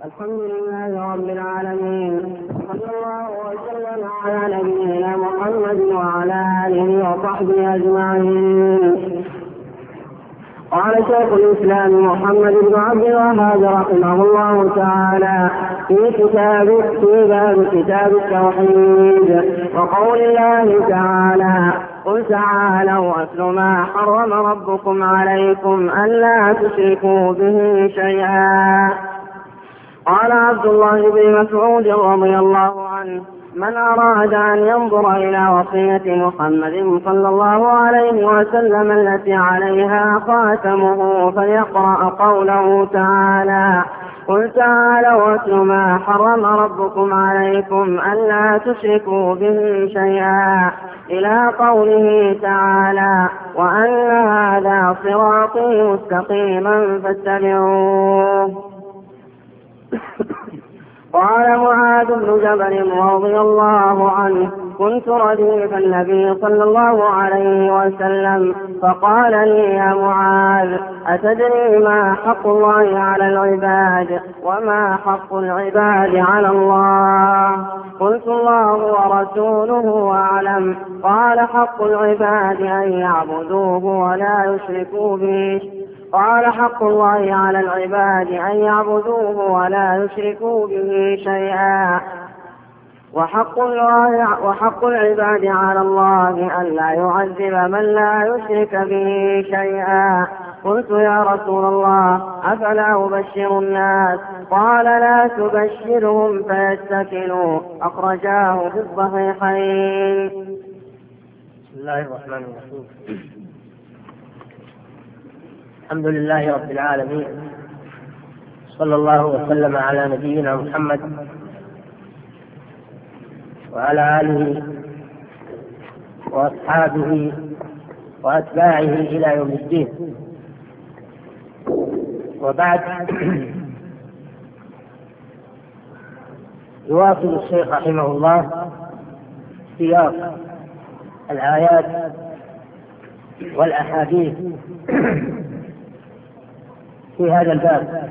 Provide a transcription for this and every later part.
الحمد لله رب العالمين، صلى الله وسلم على نبينا محمد وعلى آله وصحبه أجمعين. قال شيخ الإسلام محمد بن عبد الوهاب رحمه الله تعالى في باب كتاب التوحيد وقول الله تعالى: قل تعالوا أتل ما حرم ربكم عليكم ألا تشركوا به شيئا. قال عبد الله بن مسعود رضي الله عنه: من أراد أن ينظر إلى وصية محمد صلى الله عليه وسلم التي عليها خاتمه فليقرأ قوله تعالى: قل تعالوا أتل ما حرم ربكم عليكم ألا تشركوا به شيئا إلى قوله تعالى: وأن هذا صراطي مستقيما فاتبعوه. قال معاذ بن جبل رضي الله عنه: كنت رديف النبي صلى الله عليه وسلم فقال لي: يا معاذ، أتدري ما حق الله على العباد وما حق العباد على الله؟ قلت: الله ورسوله أعلم. قال: حق العباد أن يعبدوه ولا يشركوا به. قال: حق الله على العباد أن يعبدوه ولا يشركوا به شيئا، وحق العباد على الله أن لا يعذب من لا يشرك به شيئا. قلت: يا رسول الله، أفلا أبشر الناس؟ قال: لا تبشرهم فيتكلوا. أخرجاه في الصحيحين. بسم الله الرحمن الرحيم. الحمد لله رب العالمين، صلى الله وسلم على نبينا محمد وعلى آله وأصحابه وأتباعه إلى يوم الدين. وبعد، يواصل الشيخ رحمه الله سياق الآيات والأحاديث في هذا الباب،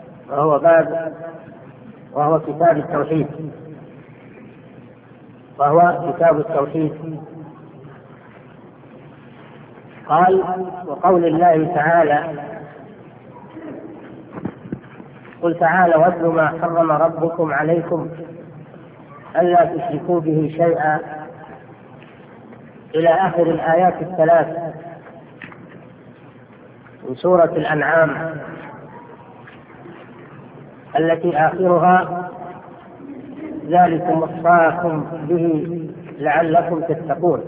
وهو كتاب التوحيد. قال: وقول الله تعالى: قل تعالوا أتل ما حرم ربكم عليكم ألا تشركوا به شيئا إلى آخر الآيات الثلاث من سورة الأنعام، التي آخرها: ذلكم وصاكم به لعلكم تتقون.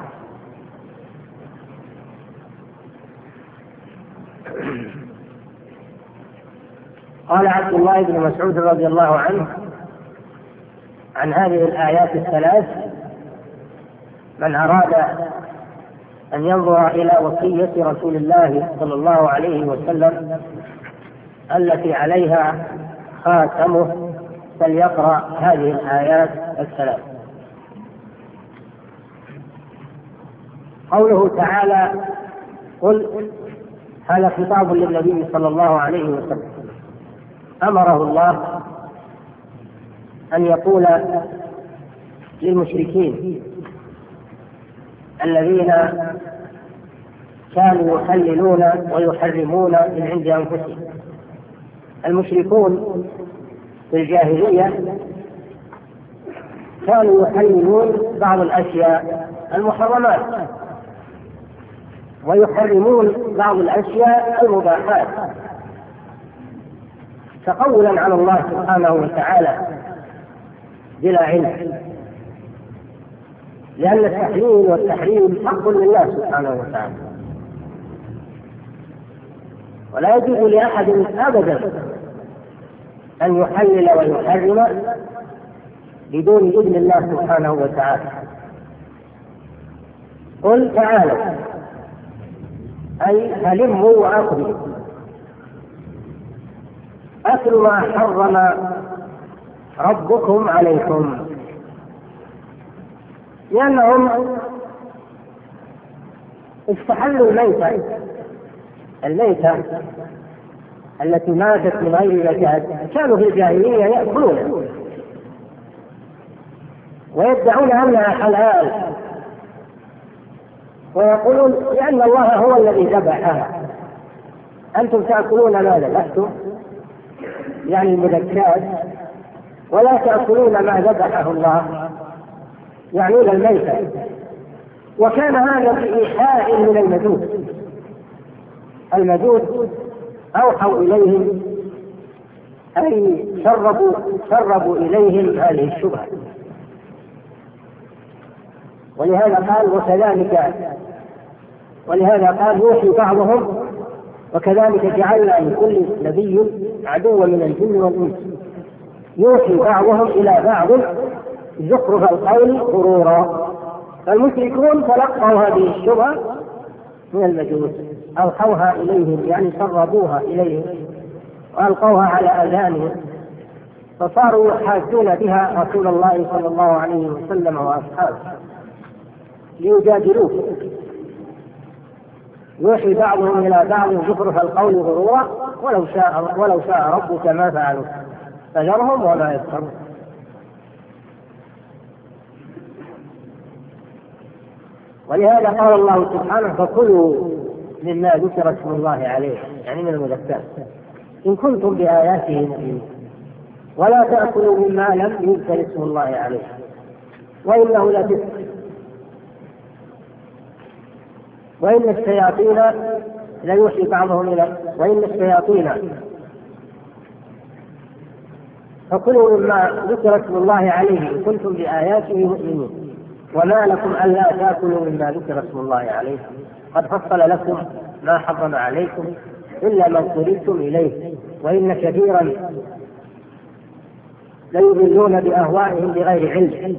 قال عبد الله بن مسعود رضي الله عنه عن هذه الآيات الثلاث: من أراد أن ينظر إلى وصية رسول الله صلى الله عليه وسلم التي عليها خاتمه فليقرأ هذه الآيات الثلاث. قوله تعالى: قل، هذا خطاب للنبي صلى الله عليه وسلم، أمره الله أن يقول للمشركين الذين كانوا يحللون ويحرمون من عند أنفسهم. المشركون في الجاهلية كانوا يحللون بعض الأشياء المحرمات ويحرمون بعض الأشياء المباحات، تقولا على الله سبحانه وتعالى بلا علم، لأن التحليل والتحريم حق لله سبحانه وتعالى، ولا يجوز لأحد أبدا أن يحلل ويحرم بدون إذن الله سبحانه وتعالى. قل تعالوا، أي هلموا وأقبلوا، أتل ما حرم ربكم عليكم، لأنهم استحلوا الميتة التي ماتت من غير زكاة كانوا في الجاهلية يأكلونها ويدعون أنها حلال، ويقولون لأن الله هو الذي ذبحها. أنتم تأكلون ماذا لستم يعني المذكات، ولا تأكلون ما ذبحه الله يعنون الميتة. وكان هذا بإيحاء من المجوس أوحوا إليهم أي سربوا إليهم هذه الشبهة. ولهذا قال يوحي بعضهم وكذلك جعلنا لكل نبي عدوا من الجن والإنس يوحي بعضهم إلى بعض زخرف القول غرورا. فالمشركون تلقوا هذه الشبهة من المجوس، أوحوها إليهم يعني سربوها إليهم وألقوها على آذانهم، فصاروا يحاجون بها رسول الله صلى الله عليه وسلم وأصحابه ليجادلوه. يوحي بعضهم إلى بعض زخرف القول غرورا ولو شاء ربك ما فعلوا فذرهم وما يفترون. ولهذا قال الله سبحانه فكلوا مما ذكر اسم الله عليه يعني من المذكرات إن كنتم بآياته مؤمنين ولا تأكلوا مما لم يذكر اسم الله عليه وإنه لفسق وإن الشياطين ليوحي بعضهم إلى وإن الشياطين فكلوا مما ذكر اسم الله عليه إن كنتم بآياته مؤمنين وما لكم ألا تأكلوا مما ذكر اسم الله عليه قد فصل لكم ما حرم عليكم إلا ما اضطررتم إليه وإن كثيرا ليضلون بأهوائهم بغير علم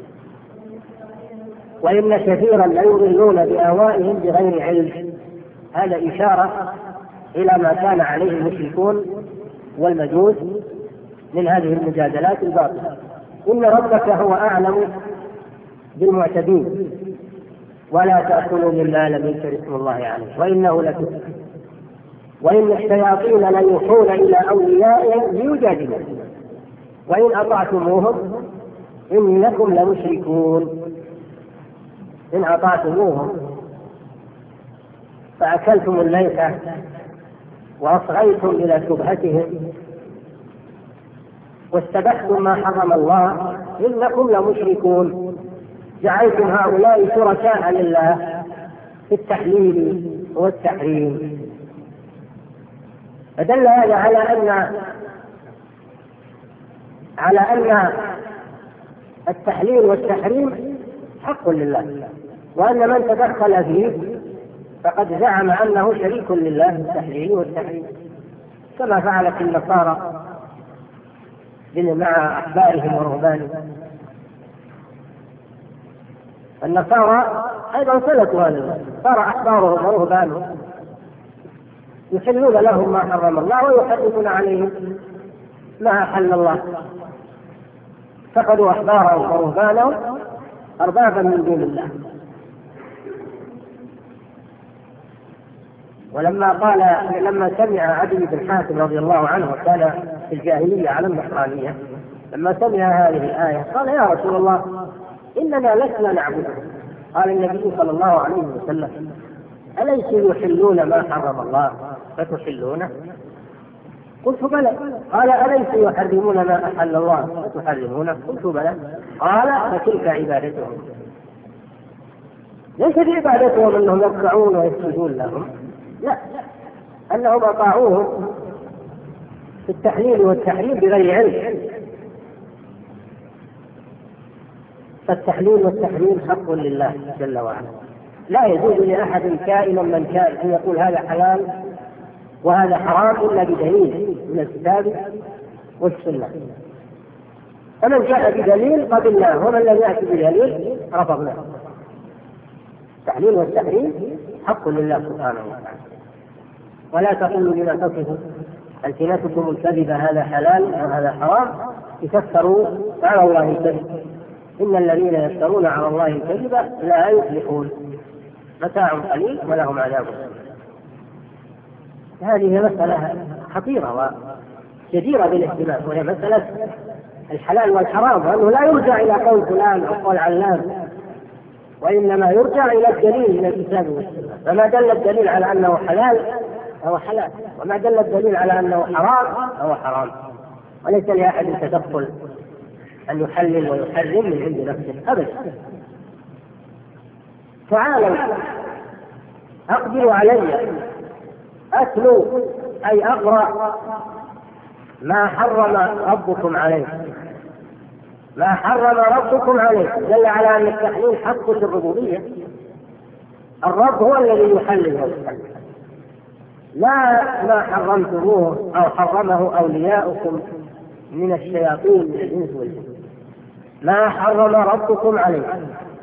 بغير علم. هذا إشارة إلى ما كان عليه المشركون والمجوس من هذه المجادلات الباطلة. إن ربك هو أعلم بالمعتدين ولا تأكلوا مما لم يذكر اسم الله عليه وإنه لفسق وإن الشياطين ليوحون إلى أوليائهم ليجادلوكم وإن أطعتموهم إنكم لمشركون. إن أطعتموهم فأكلتم الميتة وأصغيتم إلى شبهتهم واستبحتم ما حرم الله إنكم لمشركون. جعلتم هؤلاء شركاء لله في التحليل والتحريم. فدل هذا على أن التحليل والتحريم حق لله، وأن من تدخل فيه فقد زعم أنه شريك لله في التحليل والتحريم كما فعلت النصارى مع أحبارهم ورهبانهم. النصارى أيضا سلكوا هذا، صار أحبارهم ورهبانهم يحلون لهم ما حرم الله ويحرمون عليهم ما أحل الله. اتخذوا أحبارهم ورهبانهم أربابا من دون الله. لما سمع عدي بن حاتم رضي الله عنه وكان في الجاهلية على النصرانية لما سمع هذه الآية قال يا رسول الله إننا لسنا نعبده. قال النبي صلى الله عليه وسلم أليسوا يحلون ما حرم الله فتحلونه؟ قلت بلى. قال أليسوا يحرمون ما أحل الله فتحرمونه؟ قلت بلى. قال فتلك عبادتهم. ليس في عبادتهم أنهم يركعون ويسجدون لهم، لا، أنهم أطاعوهم في التحليل والتحريم بغير علم. فالتحليل والتحريم حق لله جل وعلا، لا يجوز لأحد كائنا من كان أن يقول هذا حلال وهذا حرام إلا بدليل من الكتاب والسنة. فمن جاء بدليل قبلناه ومن لم يأتي بدليل رفضناه. التحليل والتحريم حق لله سبحانه وتعالى. ولا تقولوا لما تصف ألسنتكم الكذب هذا حلال وهذا حرام لتفتروا على الله الكذب إن الذين يفترون على الله الكذب لا يفلحون متاع قليل ولهم عذاب. هذه مسألة خطيرة وجديرة بالاهتمام، وهي مسألة الحلال والحرام، وأنه لا يرجع إلى قول فلان أو قول علان، وإنما يرجع إلى الدليل من الكتاب والسنة. فما دل الدليل على أنه حلال فهو حلال، وما دل الدليل على أنه حرام فهو حرام. وليس لأحد تدخل أن يحلل ويحرم من عند نفسه أبدا. تعالوا أقدر علي أتلو أي أقرأ ما حرم ربكم عليه، ما حرم ربكم عليه دل على أن التحليل حق الربوبية. الرب هو الذي يحلل ويحرم، لا ما حرمتموه أو حرمه أولياؤكم من الشياطين من الإنس والجن. ما حرم ربكم عليه.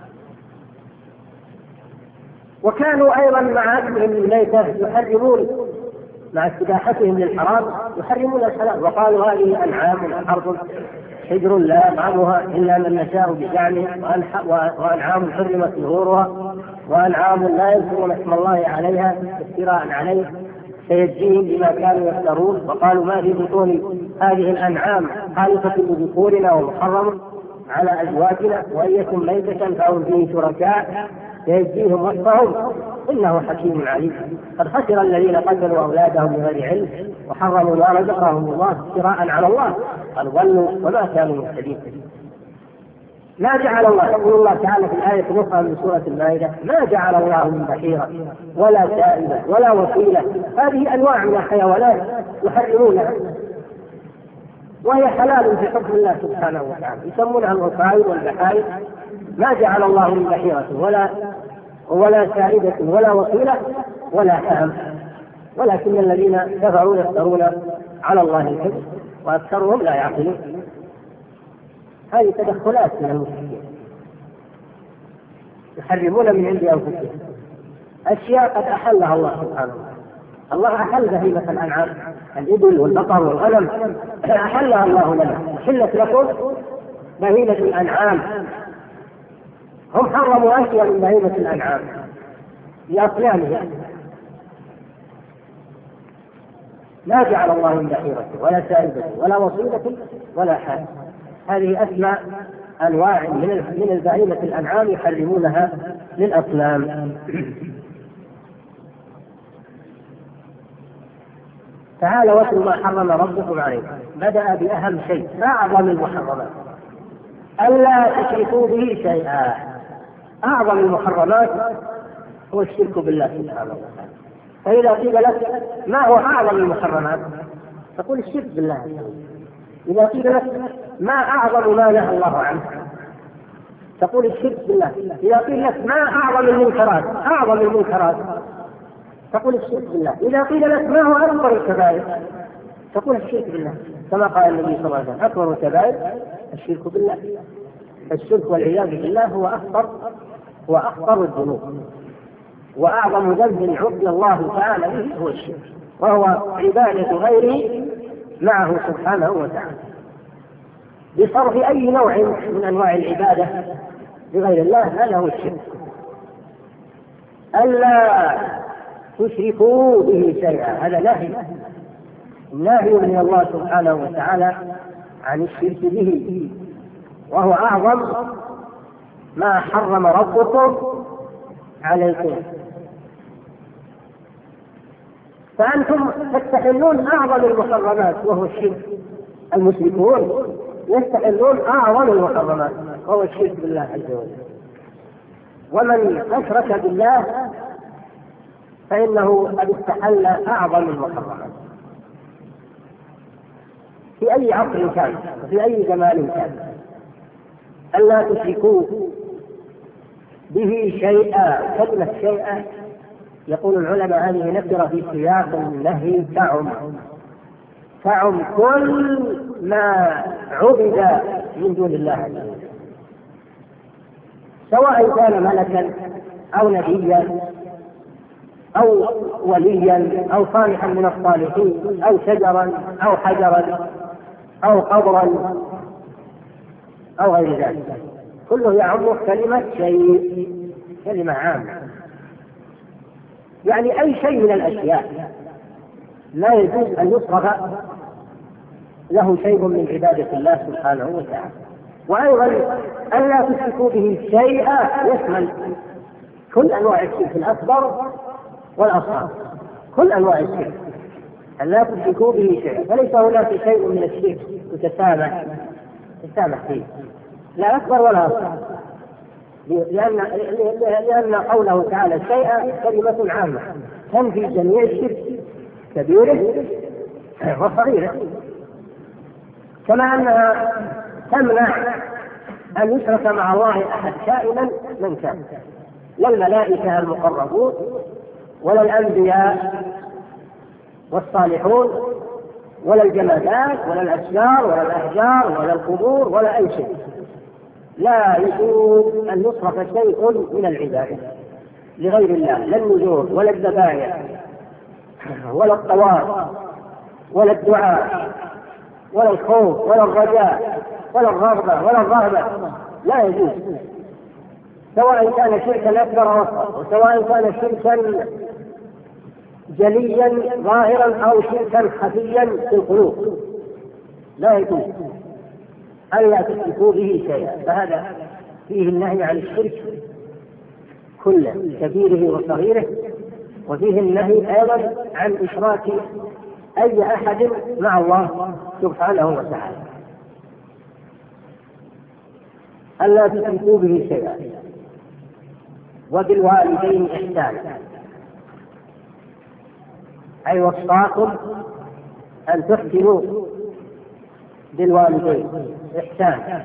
وكانوا أيضا مع أكلهم الميتة يحرمون، مع استباحتهم للحرام يحرمون الحلال، وقالوا هذه أنعام حرب حجر لا يطعمها إلا من نشاء بزعمه، وأنعام حرمت ظهورها، وأنعام لا يذكرون اسم الله عليها افتراء عليه سيجزيهم بما كانوا يفترون. وقالوا ما في بطون هذه الأنعام خالصة لذكورنا ومحرم على أزواجنا، وإن يكن ميتة فهم فيه شركاء سيجزيهم وصفهم إنه حكيم عليم. قد خسر الذين قتلوا أولادهم بغير علم وحرموا ما رزقهم الله افتراء على الله، قد ضلوا وما كانوا مهتدين. ما جعل الله، يقول الله تعالى في الآية الأخرى من سورة المائدة: ما جعل الله من بحيرة ولا سائبة ولا وسيلة. هذه أنواع من الحيوانات يحرمونها وهي حلال في حكم الله سبحانه وتعالى، يسمونها الوصائل والبحائر. ما جعل الله من بحيرة ولا سائبة ولا وسيلة ولا حام، ولكن الذين كفروا يفترون على الله الكذب وأكثرهم لا يعقلون. هذه تدخلات من المشركين يحرمون من عند أنفسهم أشياء قد أحلها الله سبحانه وتعالى. الله أحل بهيمة الأنعام، الإبل والبقر والغنم أحلها الله لنا، حلت لكم بهيمة الأنعام. هم حرموا أشياء من بهيمة الأنعام بأصنامها. ما جعل الله من بحيرة ولا سائبة ولا وصيلة ولا حام. هذه أسمى أنواع من البهيمة الأنعام يحرمونها للأصنام. تعالى واتل ما حرم ربكم عليكم. بدأ بأهم شيء، أعظم المحرمات، ألا تشركوا به شيئا. أعظم المحرمات هو الشرك بالله سبحانه وتعالى. فإذا قيل لك ما هو أعظم المحرمات تقول الشرك بالله. إذا قيل لك ما أعظم ما نهى الله عنه تقول الشرك بالله. إذا قيل لك ما أعظم المنكرات، أعظم المنكرات تقول الشرك بالله. إذا قيل لك ما هو أكبر الكبائر تقول الشرك بالله، كما قال النبي صلى الله عليه وسلم: أكبر الكبائر الشرك بالله. الشرك والعياذ بالله هو أخطر الذنوب، وأعظم ذنب عصي الله تعالى به هو الشرك، وهو عبادة غيره معه سبحانه وتعالى بصرف أي نوع من أنواع العبادة لغير الله. هذا هو الشرك. ألا تشركوا به شيئا، هذا نهي من الله سبحانه وتعالى عن الشرك به، وهو أعظم ما حرم ربكم عليكم. فأنتم تستحلون أعظم المحرمات وهو الشرك. المشركون يستحلون أعظم المحرمات وهو الشرك بالله عز وجل. ومن أشرك بالله فإنه قد استحل أعظم المحرمات في أي عصر كان وفي أي زمان كان. ألا تشركوا به شيئا. كلمة شيئا يقول العلماء هذه نكرة في سياق النهي تعم كل ما عبد من دون الله عز وجل، سواء كان ملكا أو نبيا أو وليا أو صالحا من الصالحين أو شجرا أو حجرا أو قبرا أو غير ذلك، كله يعم كلمة شيء، كلمة عامة، يعني أي شيء من الأشياء لا يجوز أن يصرف له شيء من عبادة الله سبحانه وتعالى. وأيضا أن لا تشركوا به شيئا يشمل كل أنواع الشرك الأكبر والأصغر، كل أنواع الشرك أن لا تشركوا به شيئا، فليس هناك شيء من الشرك تسامح فيه، لا أكبر ولا أصغر، لأن قوله تعالى شيئا كلمة عامة تنفي جميع الشرك كبيره وصغيره، كما أنها تمنع أن يشرك مع الله أحد كائنا من كان، لا الملائكة المقربون ولا الأنبياء والصالحون ولا الجمادات ولا الأشجار ولا الأحجار ولا القبور ولا أي شيء. لا يجوز أن يصرف شيء من العبادة لغير الله، لا النذور ولا الذبائح ولا الطواف ولا الدعاء ولا الخوف ولا الرجاء ولا الرغبة ولا الرهبة، لا يجوز، سواء كان شركا أكبر أو أصغر، وسواء كان شركا جليا ظاهرا أو شركا خفيا في القلوب، لا يجوز أن لا تشركوا به شيئا. فهذا فيه النهي عن الشرك كله كبيره وصغيره، وفيه النهي أيضا عن إشراك أي أحد مع الله سبحانه وتعالى، ألا تشركوا به شيئا. وبالوالدين إحسانا، أي وصاكم أن تحسنوا بالوالدين إحسانا.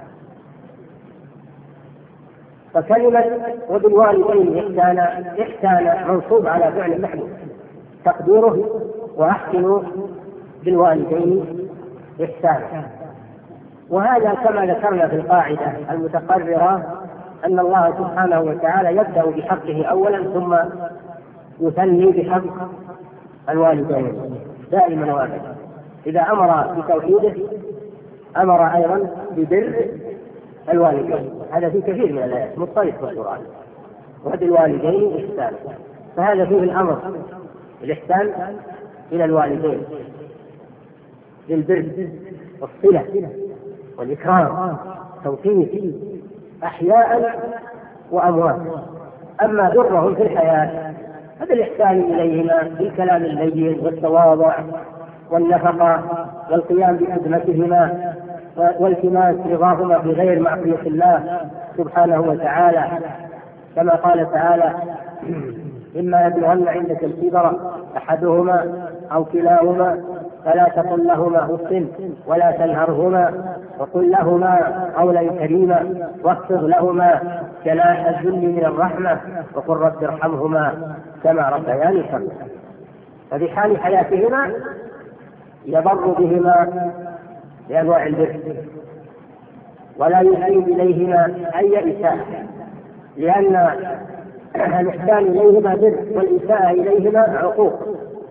فكلمة وبالوالدين إحسانا منصوب على فعل محمود، تقديره وأحسنوا بالوالدين إحسانا. وهذا كما ذكرنا في القاعدة المتقررة أن الله سبحانه وتعالى يبدأ بحقه أولا ثم يثني بحق الوالدين دائما وابدا. إذا أمر بتوحيده أمر أيضا ببر الوالدين، هذا في كثير من الآيات مضطرد في القرآن. وبالوالدين إحسانا، فهذا فيه الأمر الإحسان إلى الوالدين بالبر والصلة والإكرام توقير أحياء وأموات. أما برهم في الحياة هذا الإحسان إليهما بالكلام اللين والتواضع والنفقة والقيام بخدمتهما والتماس رضاهما بغير معصية الله سبحانه وتعالى، كما قال تعالى إما يبلغن عندك الكبر أحدهما أو كلاهما فلا تقل لهما أف ولا تنهرهما وقل لهما قولا كريما واخفض لهما جناح الذل من الرحمة وقل رب ارحمهما كما ربياني صغيرا. ففي حال حياتهما يبر بهما بأنواع البر ولا يسيء إليهما أي إساءة، لأن الإحسان إليهما بر والإساءة إليهما عقوق،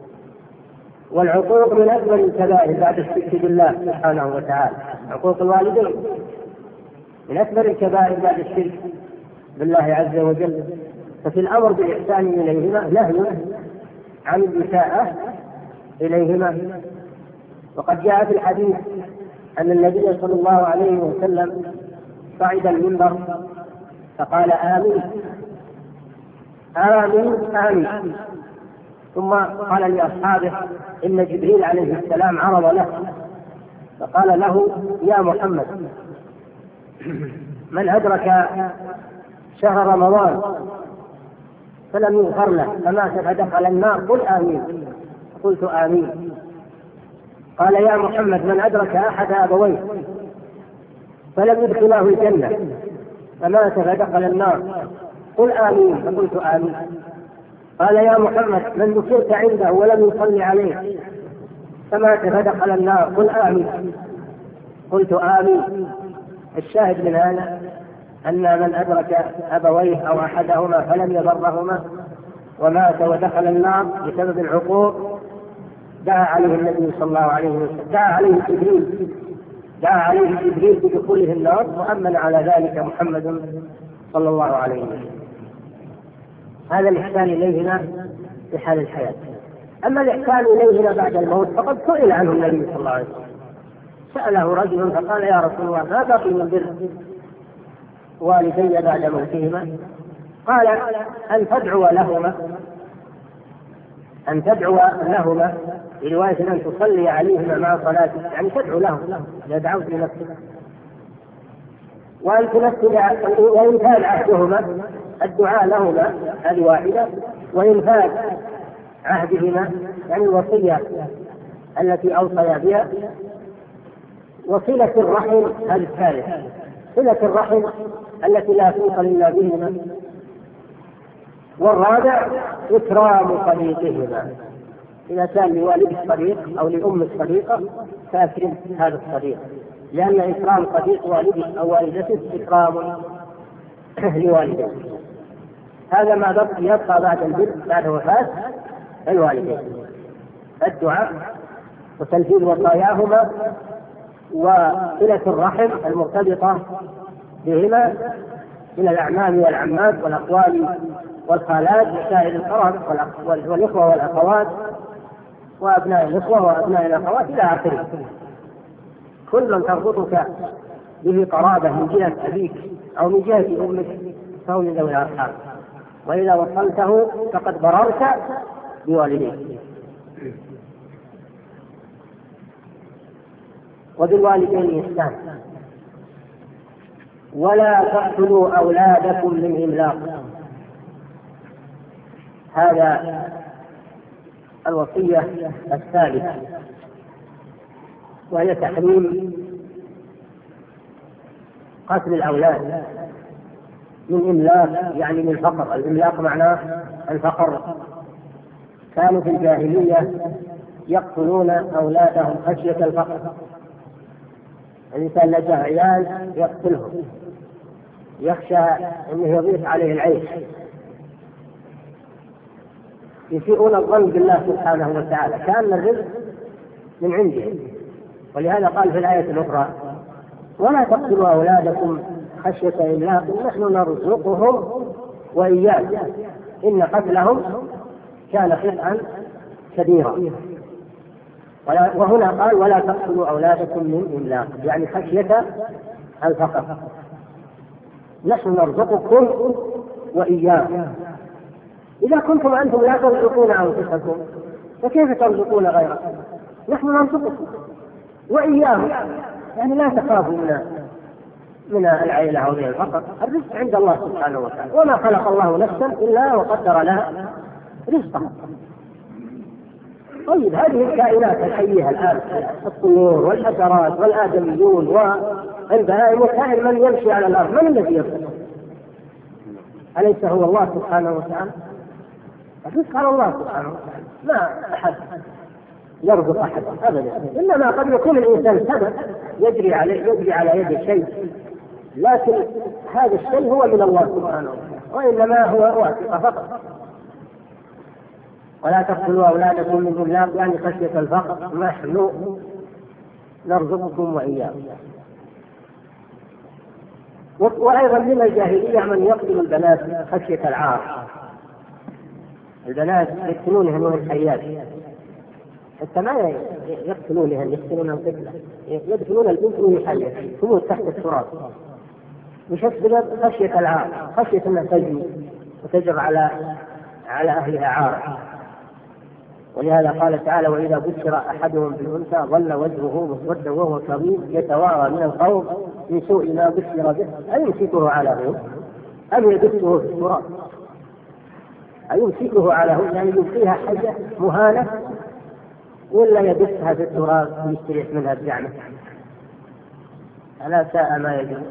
والعقوق من أكبر الكبائر بعد الشرك بالله سبحانه وتعالى. عقوق الوالدين من أكبر الكبائر بعد الشرك بالله عز وجل. ففي الأمر بالإحسان إليهما نهي عن الإساءة إليهما. وقد جاء في الحديث أن النبي صلى الله عليه وسلم صعد المنبر فقال آمين آمين آمين، ثم قال لأصحابه إن جبريل عليه السلام عرض له فقال له يا محمد من أدرك شهر رمضان فلم يغفر له فمات فدخل النار قل آمين، قلت آمين. قال يا محمد من أدرك أحد أبويه فلم يدخله الجنة فمات فدخل النار قل آمين، فقلت آمين. قال يا محمد من ذكرت عنده ولم يصلي عليه فمات فدخل النار قل آمين، قلت آمين. الشاهد من هذا أن من أدرك أبويه أو أحدهما فلم يبرهما ومات ودخل النار بسبب العقوق دعا عليه النبي صلى الله عليه وسلم، دعا عليه جبريل بدخوله النار، وأمن على ذلك محمد صلى الله عليه وسلم. هذا الإحسان إليهما في حال الحياة. أما الإحسان إليهما بعد الموت فقد سئل عنه النبي صلى الله عليه وسلم، سأله رجل فقال يا رسول الله ما بقي من بر والدي بعد موتهما؟ قال أن تدعو لهما في رواية أن تصلي عليهما مع صلاتك، يعني تدعو لهم إذا دعوت لنفسك، وأن تنفذ وإنفاذ عهدهما، الدعاء لهما هذه واحدة، وإنفاذ عهدهما يعني الوصية التي أوصيا بها، وصلة الرحم هذه الثالثة، صلة الرحم التي لا توصل إلا بهما، والرابع إكرام صديقهما، إذا كان لوالد الصديق أو لأم الصديقة فأكرم هذا الصديق، لأن إكرام صديق والدك أو والدتك إكرام لوالدك. هذا ما يبقى بعد البر بعد وفاة الوالدين، الدعاء وتنفيذ وصاياهما وصلة الرحم المرتبطة بهما من الأعمام والعمات والأقوال والخالات وسائر القرابة والإخوة والأخوات وأبناء الإخوة وأبناء الأخوات إلى آخره، كل من تربطك به قرابة من جهة أبيك أو من جهة أمك فهو من ذوي الأرحام، وإذا وصلته فقد بررت بوالديك. وبالوالدين إحسان، ولا تقتلوا أولادكم من إملاق، هذا الوصية الثالثة، وهي تحريم قتل الأولاد من إملاق، يعني من فقر. الإملاق معناه الفقر، كانوا في الجاهلية يقتلون أولادهم خشية الفقر، الإنسان لجأ عيال يقتلهم يخشى أنه يضيق عليه العيش، يسيئون الظن بالله سبحانه وتعالى كأن الرزق من عنده. ولهذا قال في الآية الأخرى ولا تقتلوا أولادكم خشية إملاق نحن نرزقهم وإياكم إن قتلهم كان خطأ كبيرا. وهنا قال ولا تقتلوا أولادكم من إملاق، يعني خشية الفقر، نحن نرزقكم وإياكم. إذا كنتم أنتم لا ترزقون أنفسكم فكيف ترزقون غيركم؟ نحن نرزقكم وإياهم، يعني لا تخافوا من العيلة أو من الفقر، الرزق عند الله سبحانه وتعالى، وما خلق الله نفسا إلا وقدر لها رزقها. طيب هذه الكائنات الحية الآن، الطيور والحشرات والآدميون والبهائم وسائر من يمشي على الأرض، من الذي يرزقهم؟ أليس هو الله سبحانه وتعالى؟ الرزق على الله سبحانه وتعالى، ما أحد يرزق أحد أبدا، إنما قد يكون الإنسان سبب يجري على يده شيء، لكن هذا الشيء هو من الله سبحانه وتعالى، وإنما هو واسطة فقط. ولا تقتلوا أولادكم من إملاق، يعني خشية الفقر، نحن نرزقكم وإياكم. وأيضا من الجاهلية من يقتل البنات خشية العار، البنات يقتلونهن وهن حيات، حتى ما يقتلونهن، يقتلون الطفلة، يدفنون البنت وهي حية تموت تحت التراب، مش السبب خشية العار، خشية أنها تجري وتجر على أهلها عار. ولهذا قال تعالى وإذا بشر أحدهم بالأنثى ظل وجهه مسودا وهو كظيم يتوارى من القوم من سوء ما بشر به أيمسكه على هون أم يدسه في التراب، أيمسكه على هون يعني يلقيها حاجة مهانة ولا يدسها في التراب ويستريح منها الزعمة. ألا ساء ما يجري.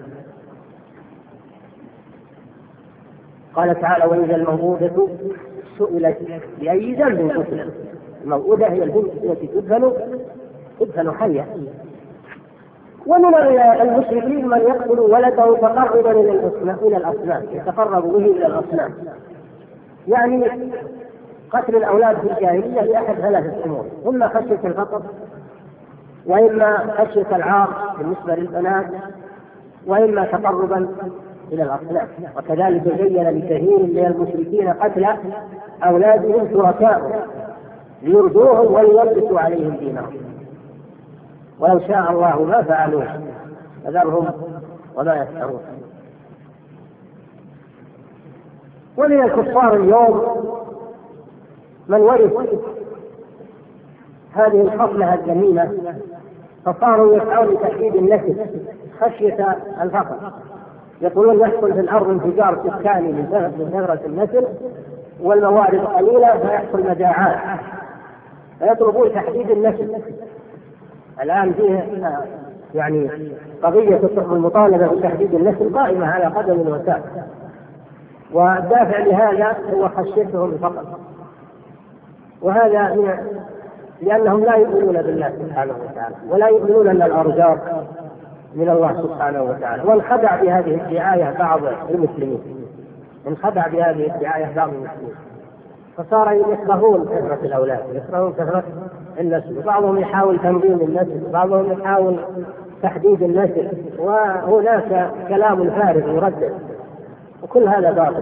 قال تعالى وإذا الموءودة سئلت بأي ذنب قتلت، الموءودة هي البنت التي تدفن حية. ومن المشركين من يقتل ولده تقربا إلى الأصنام، يتقرب به إلى الأصنام، يعني قتل الأولاد في الجاهلية لأحد ثلاثة أمور، إما خشية الفقر، وإما خشية العار بالنسبة للبنات، وإما تقربا إلى الأصنام. وكذلك زين لكثير من المشركين قتل أولادهم شركاء ليردوهم وليلبسوا عليهم دينهم، ولو شاء الله ما فعلوه فذرهم وما يفترون. ومن الكفار اليوم من ورث هذه الخصلة الذميمة فصاروا يسعون لتحديد النسل خشية الفقر، يقولون يحصل في الأرض انفجار سكاني من كثرة النسل والموارد قليلة فيحصل مجاعات، فيطلبون تحديد النسل. الآن فيه يعني قضية المطالبة بتحديد النسل قائمة على قدم وساق، والدافع لهذا هو خشيتهم الفقر، وهذا لأنهم لا يؤمنون بالله سبحانه وتعالى ولا يؤمنون أن الأرزاق من الله سبحانه وتعالى. وانخدع بهذه الدعاية بعض المسلمين، فصار يكرهون كثرة الأولاد، يكرهون كثرة النسل، بعضهم يحاول تنظيم النسل، بعضهم يحاول تحديد النسل، وهناك كلام فارغ يردد، وكل هذا باطل.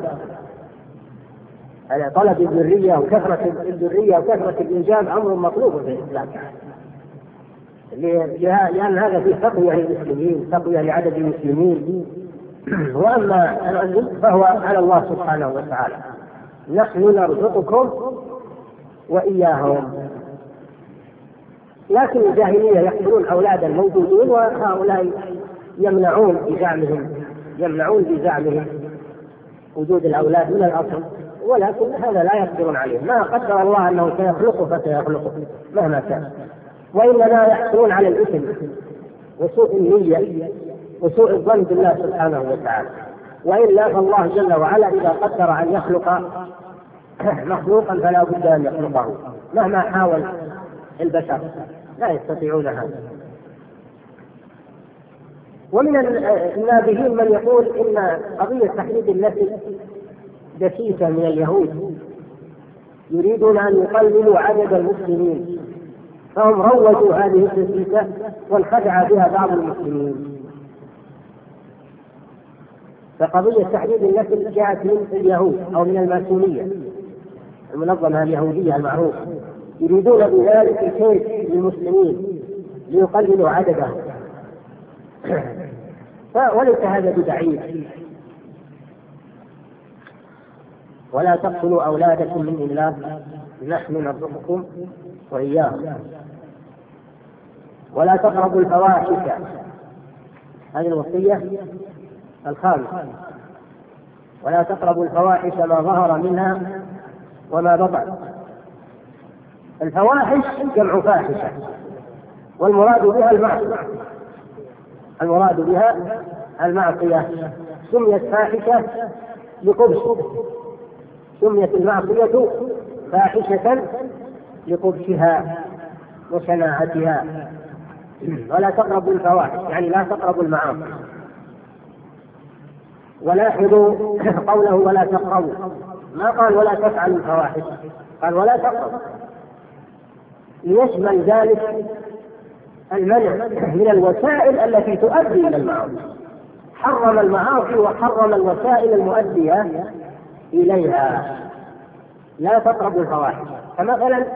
على طلب الذرية وكثرة الذرية وكثرة الإنجاب أمر مطلوب في الإسلام، لأن هذا فيه تقوية للمسلمين، تقوية لعدد المسلمين. وأما الرزق فهو على الله سبحانه وتعالى، نحن نرزقكم وإياهم. لكن الجاهلية يقتلون أولاد الموجودين، وهؤلاء يمنعون بزعمهم وجود الأولاد من الأصل، ولكن هذا لا يقدرون عليه. ما قدر الله أنه سيخلقه فسيخلقه مهما كان، وإنما يحصلون على الإثم وسوء النية وسوء الظن بالله سبحانه وتعالى. وإلا فالله جل وعلا إذا قدر أن يخلق مخلوقا فلا بد أن يخلقه مهما حاول البشر، لا يستطيعون هذا. ومن النابهين من يقول إن قضية تحديد النسل دسيسة من اليهود، يريدون أن يقللوا عدد المسلمين، فهم روجوا هذه الدسيسة وانخدع بها بعض المسلمين. فقضية تحديد النسل جاءت من اليهود أو من الماسونية، المنظمة اليهودية المعروفة، يريدون بذلك الكيد للمسلمين ليقللوا عددهم. وليس هذا بدعيء. ولا تقتلوا أولادكم من إملاق نحن نرزقكم وإياهم. ولا تقربوا الفواحش، هذه الوصية الخامسة. ولا تقربوا الفواحش ما ظهر منها وما بطن. الفواحش جمع فاحشة، والمراد بها المعصية. سميت فاحشة لقبح، سميت المعصية فاحشة لقبحها وشناعتها. ولا تقربوا الفواحش يعني لا تقربوا المعاصي. ولاحظوا قوله ولا تقربوا، ما قال ولا تفعلوا الفواحش، قال ولا تقربوا، ليشمل ذلك المنع من الوسائل التي تؤدي إلى المعاصي. حرم المعاصي وحرم الوسائل المؤدية إليها. لا تقربوا الفواحش، فمثلا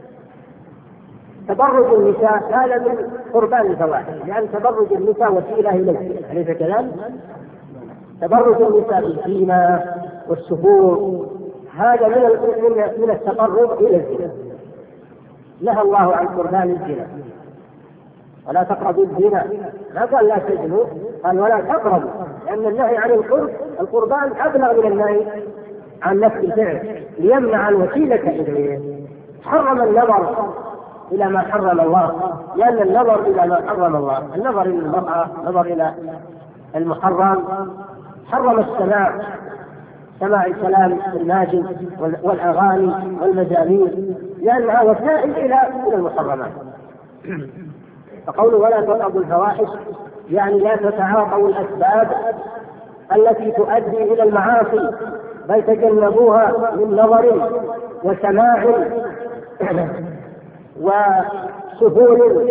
تبرج النساء هذا من قربان الفواحش، لأن تبرج النساء وسيلة إليه، أليس كذلك؟ تبرج النساء بالزينة والسفور هذا من التقرب إلى الزنا. نهى الله عن قربان الزنا، ولا تقربوا الزنا، ما قال لا تزنوا، قال ولا تقربوا، لأن النهي عن القربان أبلغ من النهي عن نفس الفعل ليمنع الوسيلة إليه. حرم النظر إلى ما حرم الله، لأن النظر إلى ما حرم الله، النظر إلى المرأة، نظر إلى المحرم. حرم سماع الكلام الناجم والأغاني والمزامير، لأنها وسائل إلى المحرمات. فقوله ولا تقربوا الفواحش يعني لا تتعاطوا الأسباب التي تؤدي إلى المعاصي، بل تجنبوها من نظر وسماع وسفور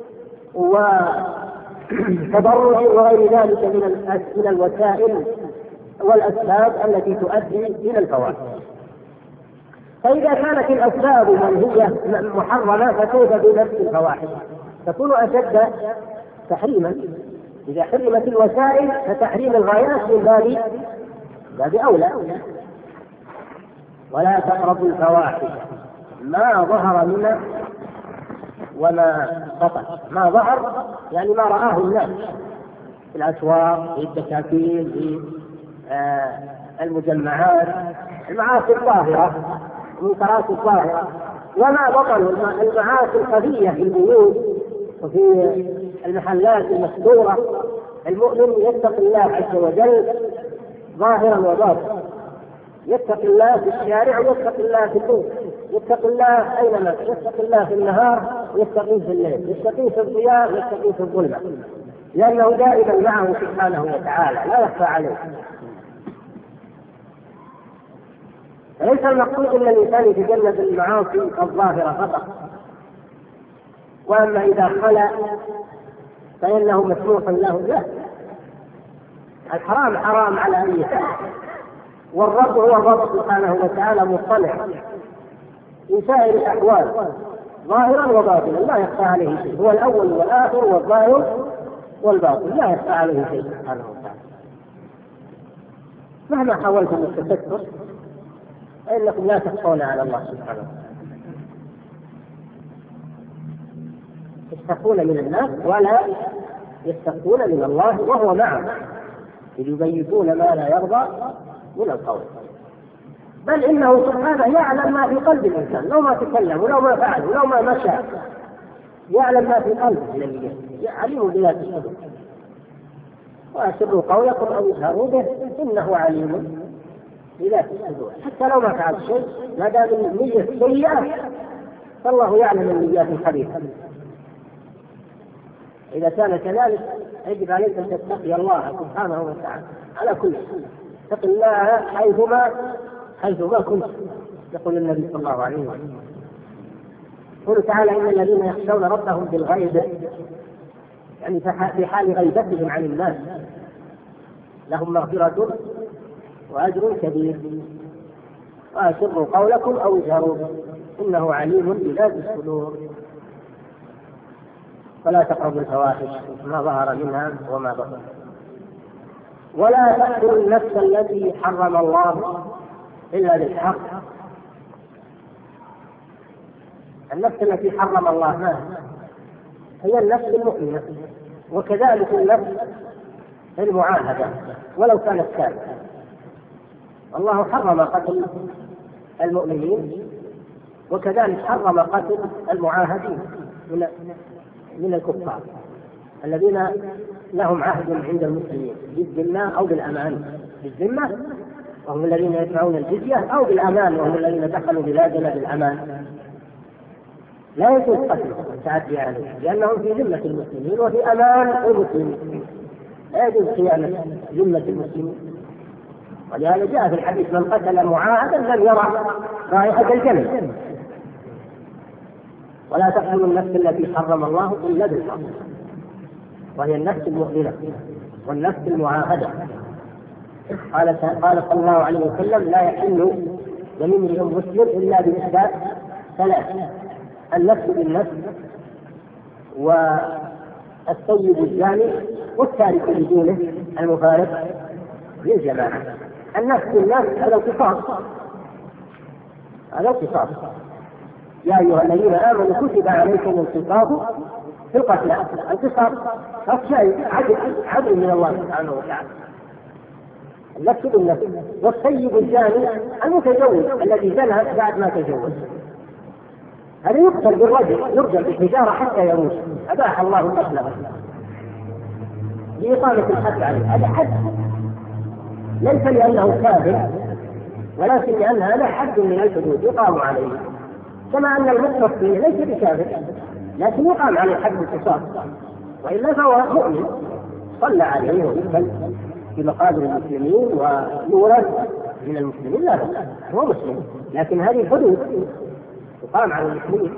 وتبرج وغير ذلك من الوسائل والأسباب التي تؤدي إلى الفواحش. فإذا كانت الأسباب منهية محرمة فكيف بنفس الفواحش؟ تكون أشد تحريما. إذا حرمت الوسائل فتحريم الغايات من باب أولى. ولا تقربوا الفواحش ما ظهر منها وما بطن. ما ظهر يعني ما رآه الناس في الأسواق، في الدكاكين، في المجمعات، المعاصي الظاهرة، المنكرات الظاهرة. وما بطن المعاصي الخفية في البيوت وفي المحلات المستورة. المؤمن يتقي الله عز وجل ظاهرا وباطنا، يتقي الله في الشارع ويتقي الله في البيت، يتقي الله أينما، يتقي الله في النهار ويتقي في الليل، يتقي في الضياء ويتقي في الظلمة، لأنه دائما معه سبحانه وتعالى لا يخفى عليه. ليس المقصود أن الإنسان يتجنب المعاصي الظاهرة فقط، وأما إذا خلا فإنه مسموح له. لا، الحرام حرام على أي حال، والرب هو الرب سبحانه وتعالى مطلع في سائر الأحوال ظاهرا وباطنا لا يخفى عليه شيء. هو الأول والآخر والظاهر والباطن لا يخفى عليه شيء سبحانه وتعالى. مهما حاولتم التستر فإنكم لا تخفون على الله سبحانه وتعالى. يستخفون من الناس ولا يستخفون من الله وهو معهم، يبيتون ما لا يرضى من القول. بل إنه سبحانه يعلم ما في قلب الإنسان، لو ما تكلم ولو ما فعل ولو ما مشى، يعلم ما في قلبه من النية، عليم بذات الصدور. وأسروا قولكم أو اجهروا به إنه عليم بذات الصدور. حتى لو ما فعل شيء ما دام النية سيئة فالله يعلم النيات الخبيثة. إذا كان كذلك يجب عليك أن تتقي الله سبحانه وتعالى على كل شيء. اتق الله حيثما كنت، يقول النبي صلى الله عليه وسلم. يقول تعالى إن الذين يخشون ربهم بالغيب، يعني في حال غيبتهم عن الناس، لهم مغفرة وأجر كبير. وأسروا قولكم أو اجهروا إنه عليم بذات الصدور. ولا تقربوا الفواحش ما ظهر منها وما بطن. ولا تقتلوا النفس التي حرم الله إلا بالحق. النفس التي حرم الله ما هي النفس المؤمنة، وكذلك النفس المعاهدة ولو كانت كافرة. الله حرم قتل المؤمنين وكذلك حرم قتل المعاهدين من الكفار الذين لهم عهد عند المسلمين بالذمة أو بالأمان. بالذمة وهم الذين يدفعون الجزية، أو بالأمان وهم الذين دخلوا بلادنا بالأمان. لا يجوز قتلهم والتعدي عليهم لأنهم في ذمة المسلمين وفي أمان المسلمين. لا يجوز خيانة ذمة المسلمين. ولهذا جاء في الحديث من قتل معاهدا لم يرى رائحة الجنة. ولا تقتلوا النفس التي حرم الله إلا بالحق، وهي النفس المؤمنة والنفس المعاهدة. قال صلى الله عليه وسلم لا يحل دم امرئ مسلم إلا بإحدى ثلاث: النفس بالنفس، والطيب الزاني، والتارك لدينه المفارق للجماعة. النفس بالنفس هذا القصاص، هذا القصاص. يا أيها الذين آمنوا كتب عليكم القصاص في القتلى. القصاص شيء عدل من الله سبحانه وتعالى. النفس بالنفس. والطيب الزاني المتزوج الذي زنى بعد ما تزوج، هذا يقتل بالرجل، يرجم بالحجارة حتى يموت. أباح الله القتل لإقامة الحد عليه. هذا حد ليس لأنه كافر، ولكن لأن هذا حد من الحدود يقام عليه. كما أن المقتص فيه ليس بكافر لكن يقام عليه حد القصاص، وإلا فهو مؤمن صلى عليه ويقتل في مقابر المسلمين ويورث من المسلمين. لا هو مسلم، لكن هذه الحدود تقام على المسلمين.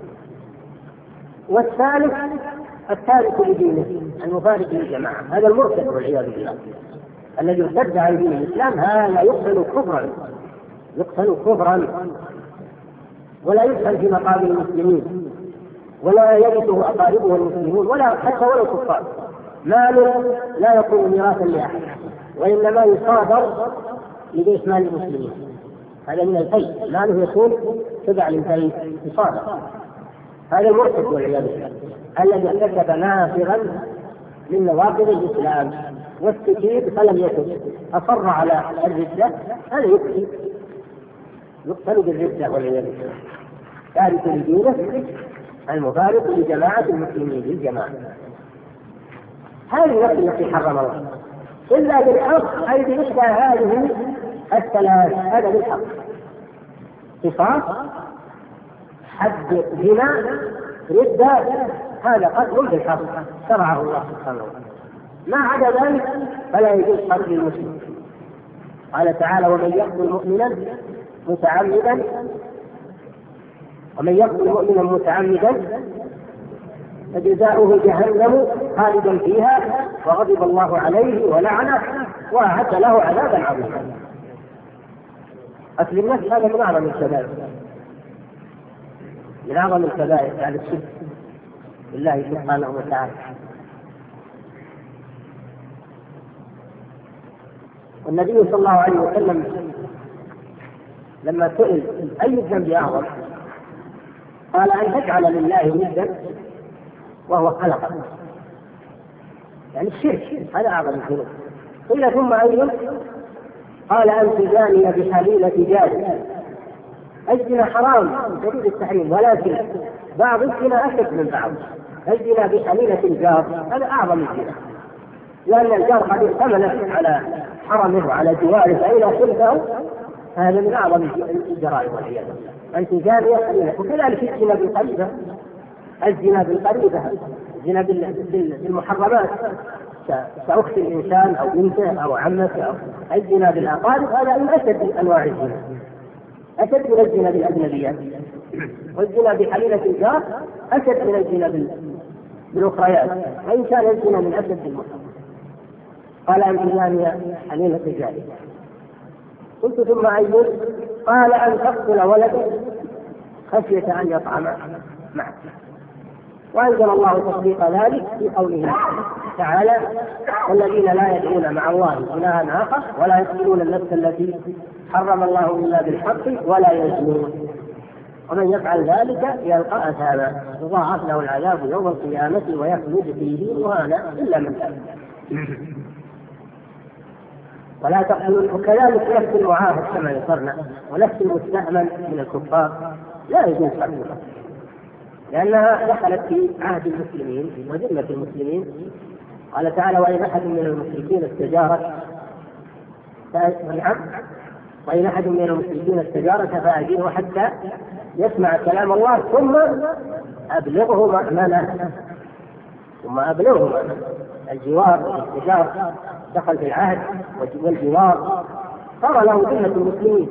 والثالث التارك لدينه المفارق للجماعة، هذا المرتد والعياذ بالله الذي ارتد عن دين الإسلام، هذا يقتل كفرا ولا يدخل في مقابل المسلمين، ولا يرثه أقاربه المسلمون ولا حتى ولا الكفار. مال لا يكون ميراثا لأحد، وإنما يصادر لبيت مال المسلمين. هذا من الفيء، ماله يكون تبع للفيء يصادر. هذا المرتد والعياذ بالله الذي ارتكب نافرا من نواقض الإسلام واستجيب فلم يتب، أصر على الردة، هذا يقتل بالردة والعياذ بالله. تارك لدينه المفارق لجماعة المسلمين للجماعة. هذه النفس التي حرم الله إلا بالحق، أي بإحدى هذه الثلاث. هذا بالحق: قصاص، حد زنا، ردة، هذا قتل بالحق شرعه الله سبحانه وتعالى. ما عدا ذلك فلا يجوز قتل المسلم. قال تعالى: ومن يقتل مؤمنا متعمدا فجزاؤه جهنم خالدا فيها وغضب الله عليه ولعنه وأعد له عذابا عظيما. قتل النفس هذا من أعظم الكبائر، من أعظم الكبائر بعد الشرك بالله سبحانه وتعالى. والنبي صلى الله عليه وسلم لما سئل أي الذنب أعظم قال: أن تجعل لله ندا وهو خلقك، يعني الشرك هذا أعظم الذنوب. قيل: ثم أي؟ قال: أن تزاني بحليلة جار. الزنا حرام شديد التحريم، ولكن بعض الزنا أشد من بعض. الزنا بحليلة الجار هذا أعظم الزنا، لأن الجار قد ائتمن على حرمه وعلى جواره فإذا خلفه، هذا من أعظم الجرائم والعياذ بالله. أن تزاني حليلة. وكذلك الزنا بالقريبة، الزنا بالقريبة، الزنا بالمحرمات كأخت الإنسان أو بنته أو عمته، أو الزنا بالأقارب، هذا من أشد أنواع الزنا، أشد من الزنا بالأجنبيات. والزنا بحليلة الجار أشد من الزنا بالأخريات، وإن كان الزنا من أشد المحرم. قال: أن تزاني حليلة الجار. قلت: ثم أي؟ قال: أن تقتل ولدك خشية أن يطعم معك. وأنزل الله تصديق ذلك في قوله تعالى: والذين لا يدعون مع الله إلها آخر ولا يقتلون النفس التي حرم الله إلا بالحق ولا يزنون ومن يفعل ذلك يلقى أثاما يضاعف له العذاب يوم القيامة ويخلد فيه مهانا إلا من تاب. ولا تقتلوا. وكذلك نفس المعاهد كما ذكرنا ونفس المستأمن من الكفار لا يجوز قتلها، لأنها دخلت في عهد المسلمين وذمة المسلمين. قال تعالى: وإن أحد من المشركين استجارك فأجره حتى يسمع كلام الله ثم أبلغه مأمنه. الجوار والاستجار دخل في العهد، والجوار صار له ذمة المسلمين،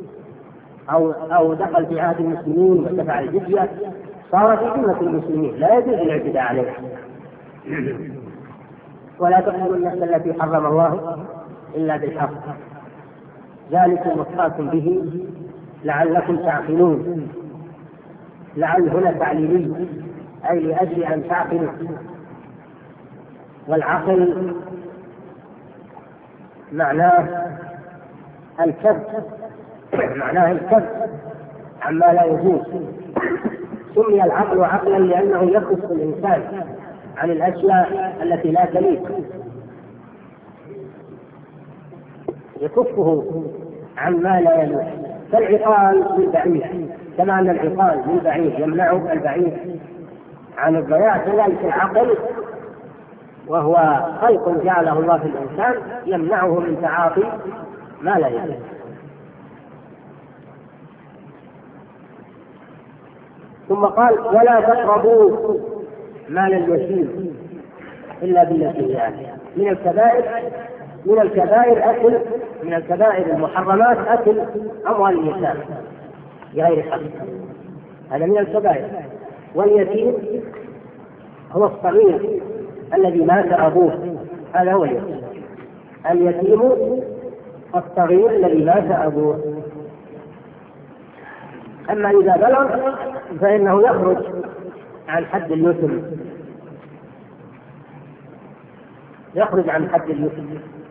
أو دخل في عهد المسلمين ودفع الجزية، صار في ذمة المسلمين لا يجوز الاعتداء عليه. ولا تقتلوا النفس التي حرم الله إلا بالحق ذلك وصاكم به لعلكم تعقلون. لعل هنا تعليلي، أي لأجل أن تعقلوا. والعقل معناه الكف عما لا يجوز. سمي العقل عقلا لأنه يكف الإنسان عن الأشياء التي لا تليق، يكفه عما لا يليق. كالعقال للبعير، كما أن العقال للبعير يمنع البعير عن الضياع، كذلك العقل وهو خلق جعله الله في الإنسان يمنعه من تعاطي ما لا يليق. ثم قال: ولا تقربوا مال اليتيم إلا بالتي هي أحسن. من الكبائر المحرمات أكل أموال اليتامى بغير حق، هذا من الكبائر. واليتيم هو الصغير الذي مات أبوه، هذا هو اليتيم الصغير الذي مات أبوه. أما إذا بلغ فإنه يخرج عن حد اليتم، يخرج عن حد اليتم.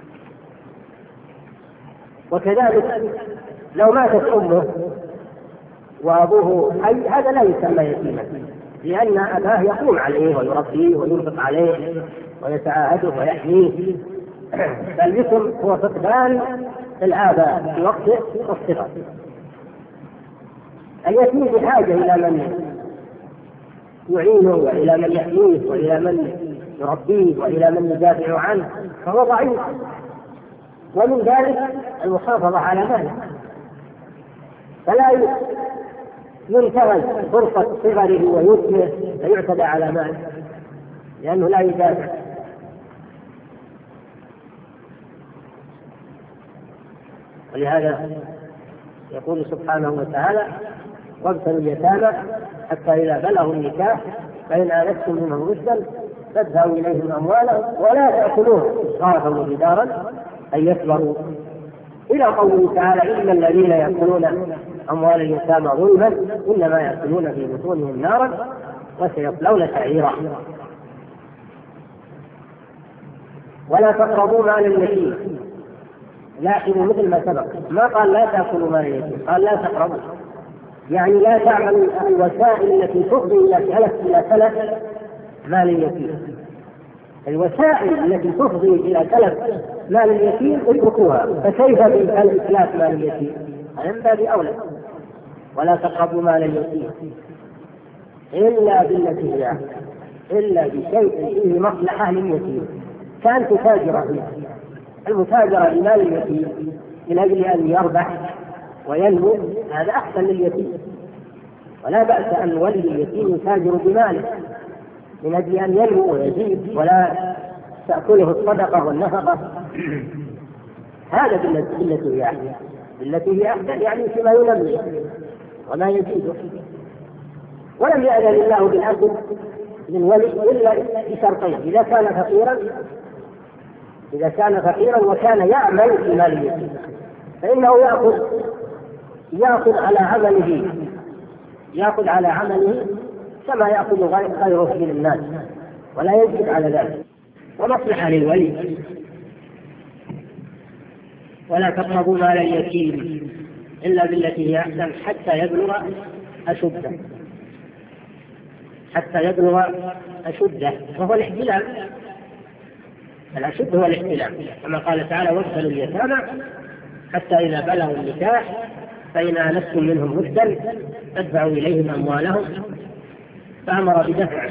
وكذلك لو ماتت أمه وأبوه حي هذا لا يسمى يتيما، لأن أباه يقوم عليه ويربيه وينفق عليه ويتعاهده ويحميه. فاليتم هو فقدان الآباء في وقت الصغر. اليتيم بحاجة إلى من يعينه وإلى من يحميه وإلى من يربيه وإلى من يدافع عنه، فهو ضعيف. ومن ذلك المحافظة على ماله، فلا ينتهز فرصة صغره ويتمه فيعتدى على ماله لأنه لا يدافع. ولهذا يقول سبحانه وتعالى: وابتلوا اليتامى حتى إذا بلغوا النكاح فإن آنستم منهم رشدا فادفعوا إليهم أموالهم ولا تأكلوه إسرافا وبدارا أن يكبروا، إلى قوله تعالى: إن الذين يأكلون أموال اليتامى ظلما إنما يأكلون في بطونهم نارا وسيصلون سعيرا. ولا تقربوا مال اليتيم، لاحظوا مثل ما سبق، ما قال لا تأكلوا مال اليتيم، قال لا تقربوا، يعني لا تعمل الوسائل التي تفضي إلى تلف مال اليتيم. الوسائل التي تفضي إلى تلف مال اليتيم اتركوها، فكيف بإتلاف مال اليتيم؟ هذا من باب أولى. ولا تقربوا مال اليتيم إلا بالتي هي أحسن، إلا بشيء فيه مصلحة لليتيم، كان تتاجر فيه. المتاجرة بمال اليتيم من أجل أن يربح وينمو هذا أحسن لليتيم، ولا بأس أن ولي اليتيم يتاجر بماله من أجل أن ينمو ويزيد ولا تأكله الصدقة والنفقة. هذا بالتي هي أحسن، بالتي هي أحسن يعني فيما ينمي وما يزيده. ولم يأذن الله بالأكل من ولي إلا بشرطين: إذا كان فقيرا وكان يعمل في مال اليتيم فإنه يأخذ على عمله كما يأخذ غيره من الناس ولا يزيد على ذلك، ومصلحة للولي. ولا تقربوا مال اليتيم إلا بالتي هي أحسن حتى يبلغ أشده وهو الاحتلام. الأشد هو الاحتلام، كما قال تعالى: وابتلوا اليتامى حتى إذا بلغوا النكاح فإن آنستم منهم رشدا فادفعوا إليهم أموالهم. فأمر بدفع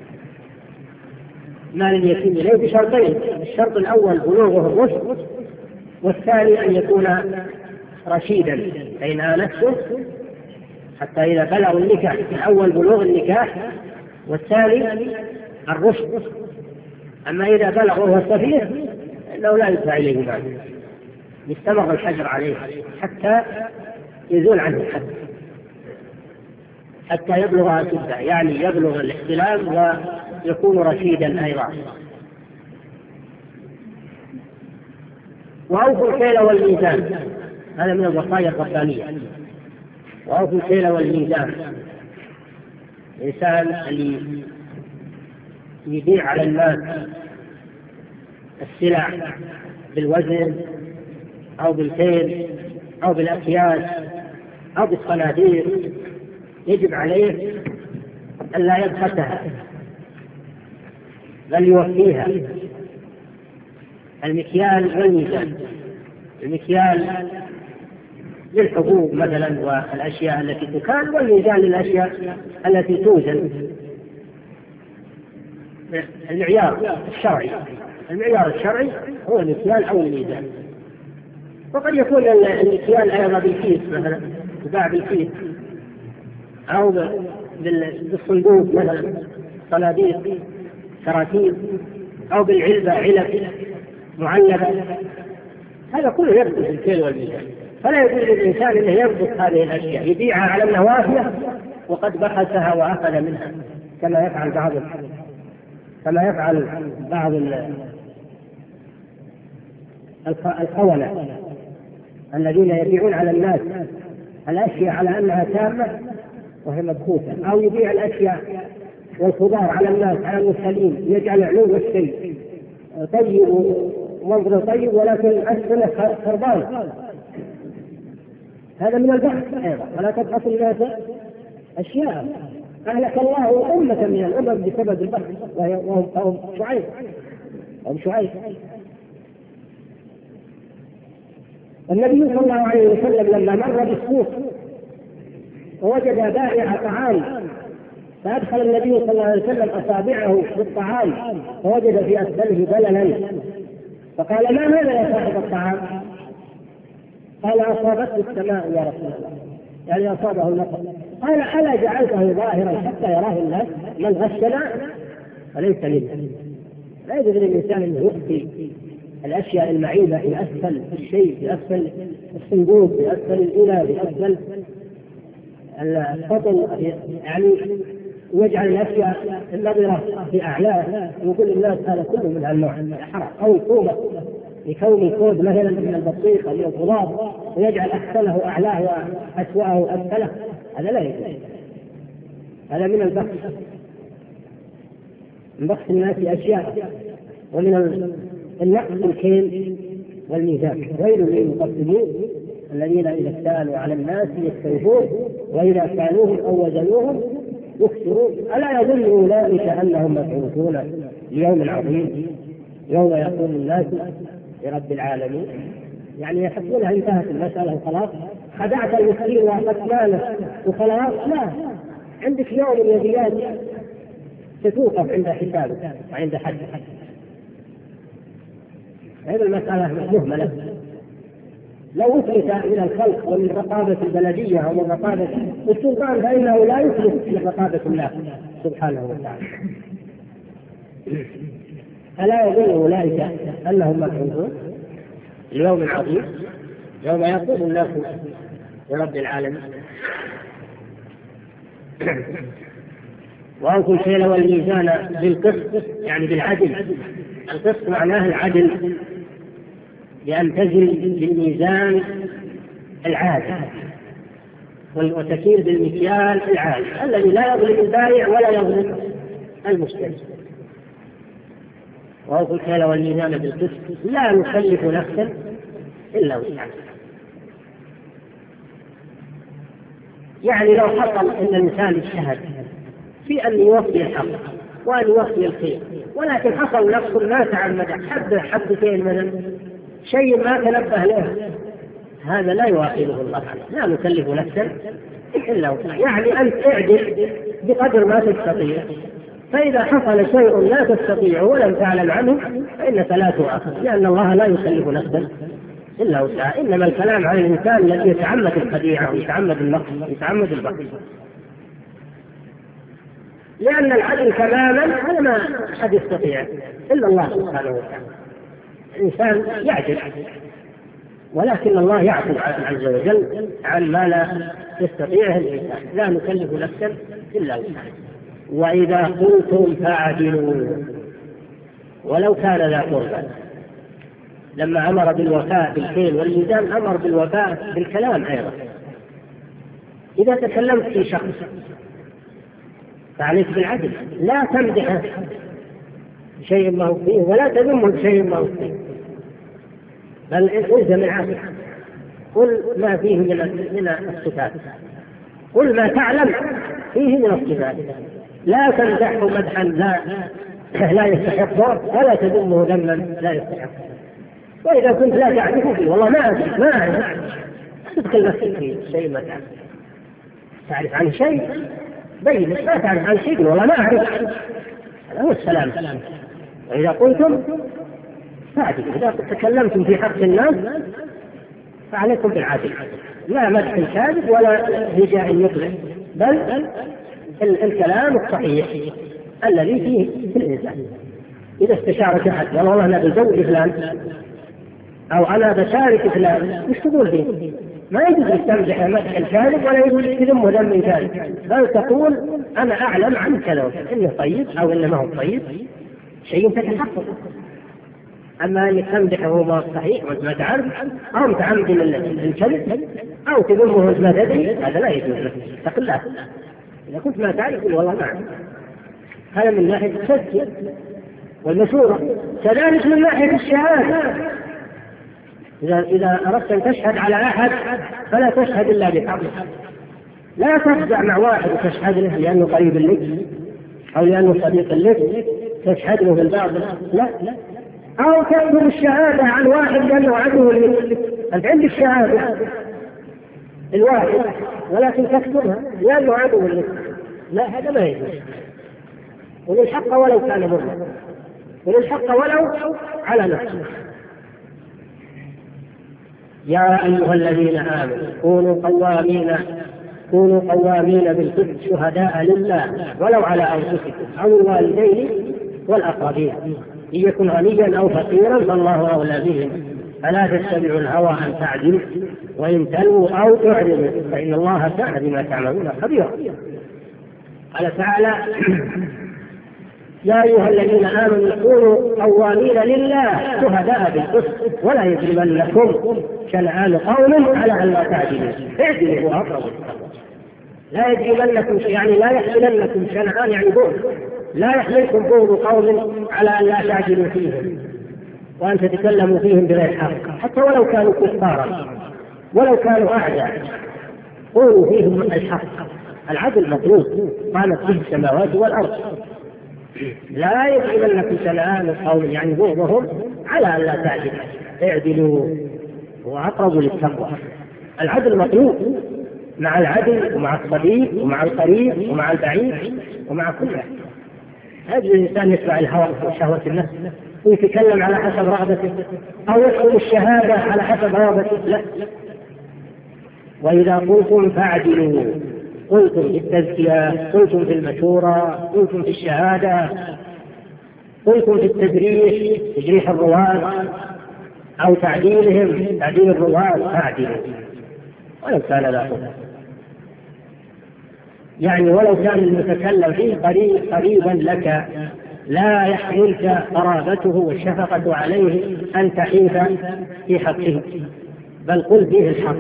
مال اليتيم إليه بشرطين: الشرط الأول بلوغه الرشد، والثاني أن يكون رشيدا. فإن آنستم حتى إذا بلغوا النكاح، الأول بلوغ النكاح والثاني الرشد. أما إذا بلغ وهو سفيه إنه لا يدفع إليه مال، يستمر الحجر عليه حتى يزول عنه الحد، حتى يبلغ أشده، يعني يبلغ الاحتلام ويكون رشيدا أيضا. وأوفوا الكيل والميزان، هذا من الوصايا الربانية. وأوفوا الكيل والميزان، الإنسان اللي يبيع على الناس السلع بالوزن أو بالكيل أو بالأكياس أو بالصناديق يجب عليه أن لا يبخسها بل يوفيها. المكيال والميزان: المكيال للحبوب مثلا والأشياء التي تكال، والميزان للأشياء التي توزن. المعيار الشرعي هو المكيال أو الميزان. وقد يكون المكيال أيضا بالكيس، مثلا تباع بالكيس أو بالصندوق مثلا، صناديق، كراتين، أو بالعلبة، علب معلبة. هذا كله يدخل في الكيل والميزان. فلا يجوز للإنسان أنه يضبط هذه الأشياء يبيعها على النوافذ وقد بخسها وأخذ منها، كما يفعل بعض الخونة الذين يبيعون على الناس الأشياء على أنها تامة وهي مبخوثة، أو يبيع الأشياء والخضار على الناس على المرسلين، يجعل علو الشيء طيب ومنظر طيب ولكن أسفله خربان. هذا من البحث أيضا. ولا تبحث الناس أشياء. أهلك الله أمة من الأمم بسبب البحث وهم قوم شعيب. النبي صلى الله عليه وسلم لما مر بالسوق ووجد بائع طعام، فأدخل النبي صلى الله عليه وسلم أصابعه بالطعام فوجد في أسفله بللا، فقال: ما هذا يا صاحب الطعام؟ قال: أصابته السماء يا رسول الله، يعني أصابه المطر. قال: ألا جعلته ظاهرا حتى يراه الناس؟ من غشنا فليس منا. لا يجوز للإنسان أن يخفي الأشياء المعيبة في أسفل الشيء، في أسفل الصندوق، في أسفل الإناء، في أسفل السطل، يعني يجعل الأشياء النظرة في أعلاه ويقول الناس هذا كله من النوع حرام. أو الكومة يكون الكود مثلا من البطيخ أو من الخضار ويجعل أسفله أعلاه وأسوأه أسفله، هذا لا يجوز. هذا من البخس، من بخس الناس أشياء. ومن النقص الكيل والميزان. ويل للمقسمين الذين إذا اكتالوا على الناس يستوفون وإذا كانوهم أو وزنوهم يخسرون. ألا يظن أولئك أنهم مبعوثون ليوم عظيم يوم يقوم الناس لرب العالمين؟ يعني يحسبونها انتهت المسألة وخلاص، خدعت المسكين وأخذت ماله وخلاص. لا، عندك يوم اليديات ستوقف عند حسابك وعند حد. هذه المسألة مهملة. لو أفلت من الخلق ومن رقابة البلدية أو من رقابة السلطان فإنه لا يفلت من رقابة الله سبحانه وتعالى. ألا يظن أولئك أنهم مبعوثون ليوم عظيم يوم يقوم الناس لرب العالمين؟ وأوفوا الكيل والميزان بالقسط، يعني بالعدل. القسط معناه العدل، بأن تزن بالميزان العادل وتسير بالمكيال العادل الذي لا يظلم البائع ولا يظلم المشتري. وأوفوا الكيل والميزان بالقسط لا نكلف نفسا إلا وسعها. يعني لو حصل أن الإنسان اجتهد في أن يوفي الحق وأن يوفي الخير، ولكن حصل نفس ما تعمد حبتين مثلا شيء ما تنبه له، هذا لا يواخذه الله عنه. لا نكلف نفسا إلا وسعها. يعني أنت اعدل بقدر ما تستطيع، فإذا حصل شيء لا تستطيع ولم تعلم عنه فإنك لا تؤاخذ، لأن الله لا يكلف نفسا إلا وسعها. إنما الكلام عن الإنسان الذي يتعمد الخديعة ويتعمد النقص ويتعمد البخل، لأن العدل تماما هذا ما أحد يستطيع إلا الله سبحانه وتعالى. الإنسان يعدل، ولكن الله يعفو عز وجل عن ما لا يستطيعه الإنسان. لا نكلف نفسا إلا وسعها. وإذا قلتم فاعدلوا ولو كان ذا قربى. لما أمر بالوفاء بالكيل والميزان أمر بالوفاء بالكلام أيضا. إذا تكلمت في شخص فعليك بالعدل، لا تمدح شيء ما هو فيه ولا تذمه بشيء ما هو فيه، بل الزم العدل. قل ما فيه من الصفات، قل ما تعلم فيه من الصفات، لا تمدحه مدحا لا يستحقه ولا تذمه ذما لا يستحقه. وإذا كنت لا تعرفه فيه والله ما أعرف تدخل نفسك في شيء ما تعرف عن شيء بين، ما تعرف عن شيء والله ما أعرف، هذا هو السلام. وإذا قلتم فاعدلوا، إذا تكلمتم في حق الناس فعليكم بالعدل، لا مدح الكاذب ولا هجاء يطلق، بل الكلام الصحيح الذي فيه في الإنسان. إذا استشارك أحد قال والله أنا بزوج فلان أو أنا بشارك فلان، وش تقول فيه؟ ما يجوز لك تمدح مدح الكاذب ولا يجوز لك تذم ذم كاذب، بل تقول أنا أعلم عن كذا إنه طيب أو إنه ما هو طيب، شيء تتحقق. أما أنك تمدحه وهو صحيح وأنت ما تعرف، أو متعمد الكذب، أو تذمه وأنت ما تدري، هذا لا يجوز لك، اتق الله. إذا كنت ما تعرف قل والله ما أعرف. هذا من ناحية التزكية والمشورة. كذلك من ناحية الشهادة، إذا أردت أن تشهد على أحد فلا تشهد إلا بحق، لا تفزع مع واحد وتشهد له لأنه قريب لك أو لأنه صديق لك تشهد له بالباطل، لا، أو تأخذ الشهادة عن واحد لأنه عدو لك. أنت عندك شهادة الواحد ولكن تكتبها لأنه عدو لك، لا، هذا ما يجوز. وللحق ولو كان مرا، وللحق ولو على نفسه. يا أيها الذين آمنوا كونوا قوامين بالقسط شهداء لله ولو على أنفسكم أو الوالدين والأقربين إن يكن غنيا أو فقيرا فالله أولى بهم فلا تتبعوا الهوى أن تعدلوا وإن تلووا أو تعرضوا فإن الله كان بما تعملون خبيرا. قال تعالى: يا أيها الذين آمنوا كونوا قوامين لله شهداء بالقسط ولا يجرمنكم شنآن قوم على أن لا تعدلوا اعدلوا هو أقرب للتقوى. لا يجرمنكم يعني لا يحملنكم شنآن يعني بغض، لا يحملكم بغض قوم على أن لا تعدلوا فيهم وأن تتكلموا فيهم بغير حق حتى ولو كانوا كفارا ولو كانوا أعداء. قولوا فيهم الحق، العدل مطلوب قامت به السماوات والأرض. لا يجرمنكم شنآن قوم يعني بغضهم على أن لا تعدلوا اعدلوا هو أقرب للتقوى. العدل مطلوب مع العدل ومع الصديق ومع القريب ومع البعيد ومع كل أحد. هذا الإنسان يتبع الهوى وشهوة النفس ويتكلم على حسب رغبته أو يحكم الشهادة على حسب رغبته، لا. وإذا قلتم فاعدلوا، قلتم في التزكية، قلتم في المشورة، قلتم في الشهادة، قلتم في التجريح، تجريح الرواة أو تعديلهم، تعديل الرواة، فاعدلوا ولو كان لا قوة. يعني ولو كان المتكلم فيه قريبا لك لا يحملك قرابته والشفقة عليه أن تحيف في حقه، بل قل به الحق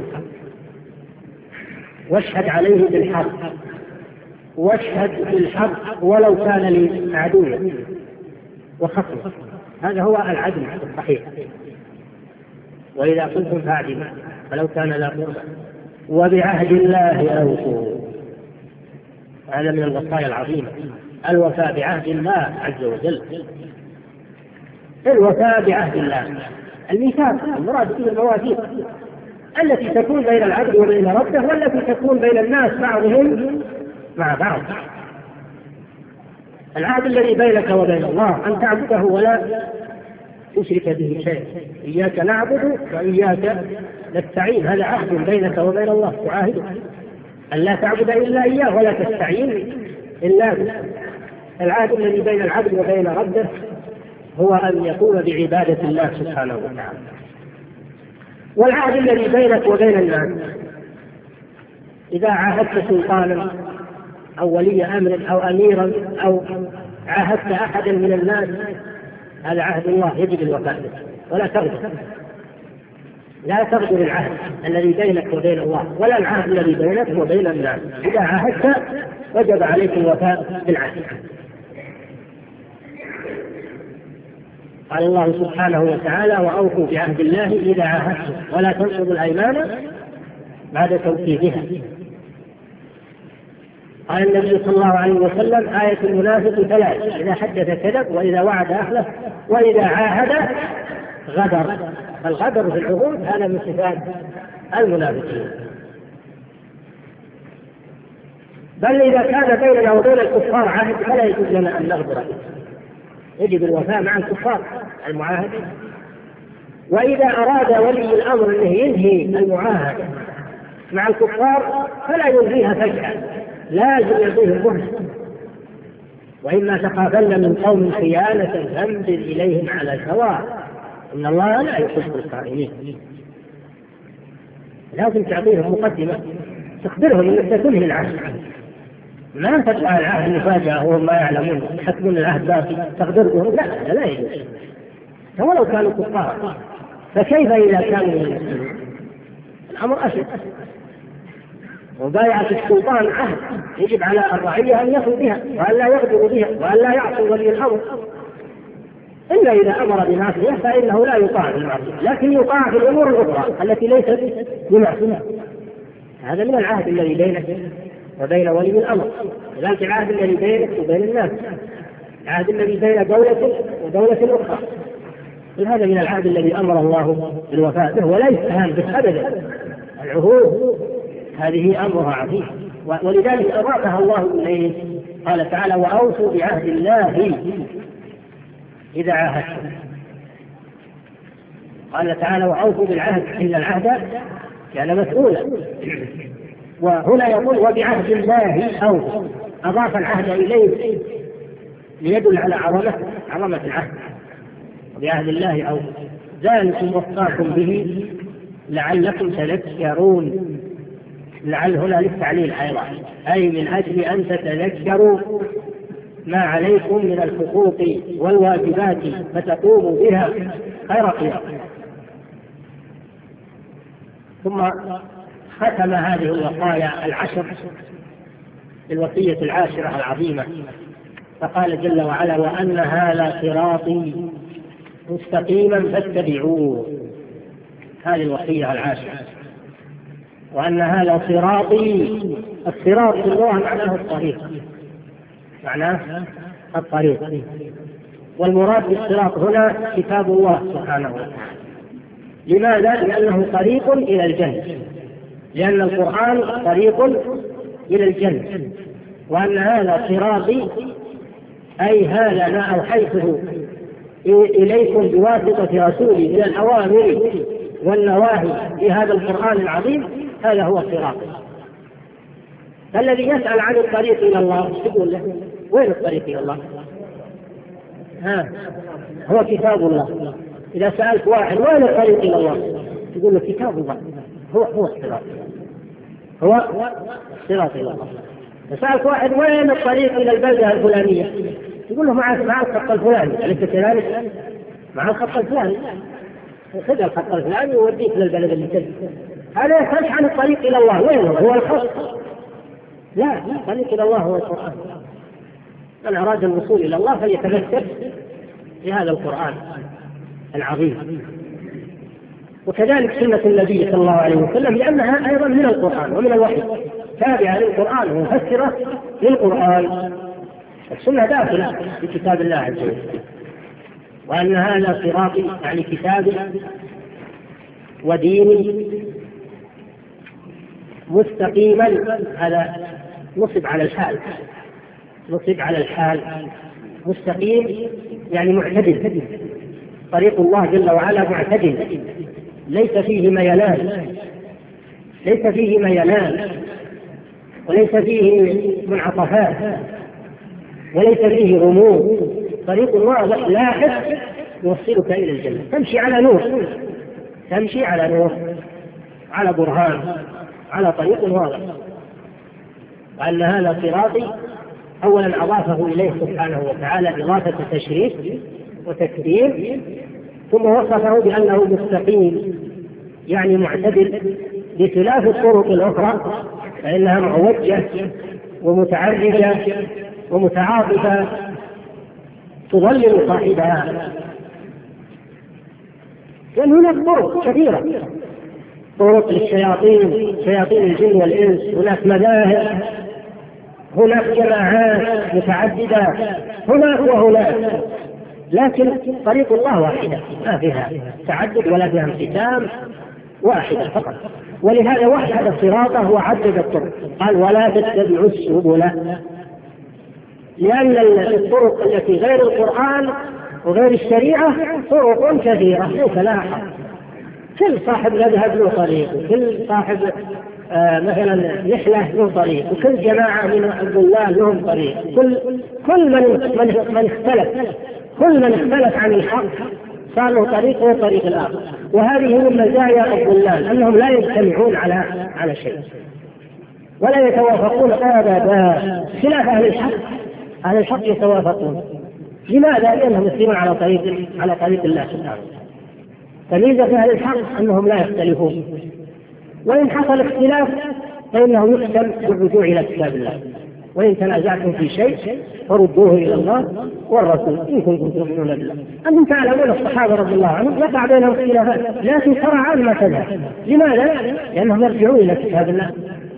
واشهد عليه بالحق، واشهد بالحق ولو كان لعدوه وخصمه. هذا هو العدل الصحيح. وإذا كنتم فاعدلوا فلو كان لا قربى وبعهد الله أوفوا. هذا من الوصايا العظيمة، الوفاء بعهد الله عز وجل. الوفاء بعهد الله، الميثاق المراد به المواثيق التي تكون بين العبد وبين ربه والتي تكون بين الناس بعضهم مع بعض. العهد الذي بينك وبين الله أن تعبده ولا تشرك به شيء، إياك نعبد وإياك نستعين، هذا عهد بينك وبين الله تعاهده أن لا تعبد إلا إياه ولا تستعين إلا به. العهد الذي بين العبد وبين ربه هو أن يقوم بعبادة الله سبحانه وتعالى. والعهد الذي بينك وبين الناس إذا عاهدت سلطانا أو ولي أمر أو أميرا أو عاهدت أحدا من الناس، هذا عهد الله يجب الوفاء به ولا تغدر، لا تغدر العهد الذي بينك وبين الله ولا العهد الذي بينك وبين الناس. إذا عاهدت وجب عليك الوفاء بالعهد. قال الله سبحانه وتعالى: وأوفوا بعهد الله إذا عاهدتم ولا تنقضوا الأيمان بعد توكيدها. قال النبي صلى الله عليه وسلم: آية المنافق ثلاث: إذا حدث كذب، وإذا وعد أخلف، وإذا عاهد غدر. الغدر في العهود هذا من صفات المنافقين. بل إذا كان بيننا وبين الكفار عهد فلا يجوز لنا أن نغدر، يجب الوفاء مع الكفار المعاهدين. وإذا أراد ولي الأمر أنه ينهي المعاهدة مع الكفار فلا ينهيها فجأة، لازم يعطيهم مهلة. وإما تخافن من قوم خيانة فانبذ إليهم على سواء إن الله لا يحب الخائنين. لازم تعطيهم مقدمة تخبرهم أنك تنهي العهد، ما تدعى العهد مفاجأة وهم ما يعلمون يحكمون العهد باقي تخبرهم، لا يجوز. ولو كانوا كفار، فكيف إذا كانوا من المسلمين؟ الأمر أشد. وبايعة السلطان عهد يجب على الرعية أن يفوا بها وأن لا يغدروا بها وأن لا يعصوا ولي الأمر، إلا إذا أمر بمعصية فإنه لا يطاع في المعصية، لكن يطاع في الأمور الأخرى التي ليست بمعصية. هذا من العهد الذي بينك وبين ولي الأمر، وذلك العهد الذي بينك وبين الناس، العهد الذي بين دولة ودولة أخرى. هذا من العهد الذي أمر الله بالوفاء به ولا يستهان به أبدا. العهود هذه أمرها عظيم، ولذلك أضافها الله إليه. قال تعالى: وأوفوا بعهد الله إذا عاهدتم. قال تعالى: وأوفوا بالعهد إن العهد كان مسؤولا. وهنا يقول: وبعهد الله أوفوا، أضاف العهد إليه ليدل على عظمة العهد. وبعهد الله أوفوا ذلكم وصاكم به لعلكم تذكرون. لعل هنا للتعليل أيضا، أي من أجل أن تتذكروا ما عليكم من الحقوق والواجبات فتقوموا بها خير قيام. ثم ختم هذه الوصايا العشر بالوصية العاشرة العظيمة، فقال جل وعلا: وأن هذا صراطي مستقيما فاتبعوه. هذه الوصية العاشرة، وأن هذا صراطي. الصراط في اللغة معناه الطريق، معناه الطريق، والمراد بالصراط هنا كتاب الله سبحانه وتعالى. لماذا؟ لأنه طريق إلى الجنة، لأن القرآن طريق إلى الجنة. وأن هذا صراطي أي هذا ما أوحيته إليكم بواسطة رسولي من الأوامر والنواهي في هذا القرآن العظيم، هذا هو الصراط. الذي يسأل عن الطريق إلى الله تقول له: وين الطريق إلى الله؟ هو كتاب الله. إذا سألت واحد: وين الطريق إلى الله؟ تقول له: كتاب الله. هو الصراط، هو الصراط إلى الله. سألت واحد: وين الطريق إلى البلدة الفلانية؟ تقول له: مع الخط الفلاني. أليس كذلك؟ مع الخط الفلاني، خذ الخط الفلاني ووديك للبلد اللي تجي. هذا يسألش عن الطريق إلى الله، وين هو الخط؟ لا، الطريق إلى الله هو القرآن. من أراد الوصول إلى الله فليتمسك بهذا القرآن العظيم. وكذلك سنة النبي صلى الله عليه وسلم، لأنها أيضا من القرآن ومن الوحي، تابعة للقرآن ومفسرة للقرآن. السنة داخلة في كتاب الله عز وجل. وأن هذا صراطي يعني كتابي وديني مستقيما، هذا نصب على الحال، نصب على الحال. مستقيم يعني معتدل. طريق الله جل وعلا معتدل، ليس فيه ميلان، ليس فيه ميلان، وليس فيه منعطفات، وليس فيه غموض. طريق الله لاحق يوصلك إلى الجنة. تمشي على نور، تمشي على نور، على برهان، على طريق واضح. وأن هذا صراطي أولا أضافه إليه سبحانه وتعالى إضافة تشريف وتكريم، ثم وصفه بأنه مستقيم يعني معتدل، بخلاف الطرق الأخرى فإنها معوجة ومتعرجة ومتعاطفة تضلل صاحبها. لأن هناك طرق كثيرة، طرق للشياطين، شياطين الجن والإنس، هناك مذاهب، هناك جماعات متعددة، هناك وهناك، لكن طريق الله واحدة، ما فيها تعدد ولا فيها انقسام، واحدة فقط. ولهذا وحد صراطه وعدد الطرق، قال: ولا تتبعوا السبل، لأن الطرق التي غير القرآن وغير الشريعة طرق كثيرة ليس لها حق. كل صاحب مذهب له طريق، وكل صاحب مثلا رحلة له طريق، وكل جماعة من الضلال لهم طريق. كل من اختلف عن الحق صار له طريق هو طريق الآخر. وهذه من مزايا الضلال، أنهم لا يجتمعون على شيء ولا يتوافقون أبدا، خلاف أهل الحق. أهل الحق يتوافقون لماذا؟ لأنهم يسيرون على طريق الله سبحانه. فميزة أهل الحق أنهم لا يختلفون، وإن حصل اختلاف فإنه يحكم بالرجوع إلى كتاب الله، وإن تنازعتم في شيء فردوه إلى الله والرسول إن كنتم تؤمنون بالله. أنتم تعلمون الصحابة رضي الله عنهم يقع بينهم اختلافات لكن سرعان ما تذهب. لماذا؟ لأنهم يرجعون إلى كتاب الله،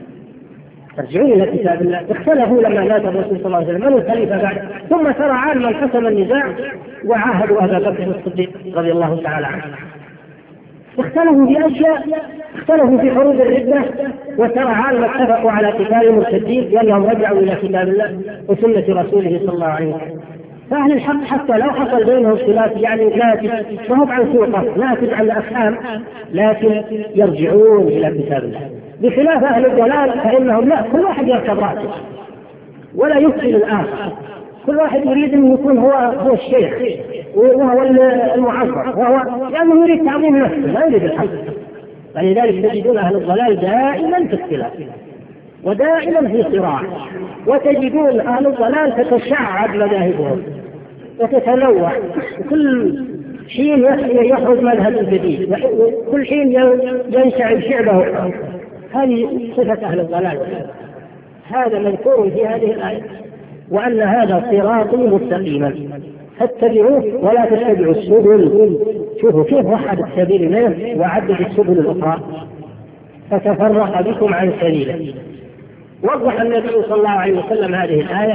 اختلفوا لما مات الرسول صلى الله عليه وسلم من الخليفة بعد، ثم سرعان ما انقسم النزاع وعاهدوا أبا بكر الصديق رضي الله تعالى عنه. اختلفوا في أشياء، اختلفوا في حروب الردة، وسرعان ما اتفقوا على قتال المرتدين لأنهم رجعوا إلى كتاب الله وسنة رسوله صلى الله عليه وسلم. فأهل الحق حتى لو حصل بينهم خلاف يعني ناتج فهم عن سوء قصد، ناتج عن أفهام، لكن يرجعون إلى كتاب الله. بخلاف أهل الضلال فإنهم لا، كل واحد يركب رأسه ولا يفصل الآخر، كل واحد يريد أن يكون هو الشيخ وهو المعظم، لأنه يريد تعظيم نفسه لا يريد الحق. فلذلك تجدون أهل الضلال دائما في اختلاف ودائما في صراع، وتجدون أهل الضلال تتشعب مذاهبهم وتتنوع، كل حين يخرج مذهب جديد، كل حين ينشعب شعبه. هذه صفة أهل الضلال، هذا مذكور في هذه الآية، وأن هذا صراط مستقيما فاتبعوه ولا تتبعوا السبل. شوفوا كيف وحد السبيل منه وعدد السبل الأخرى فتفرق بكم عن سبيله. وضح النبي صلى الله عليه وسلم هذه الآية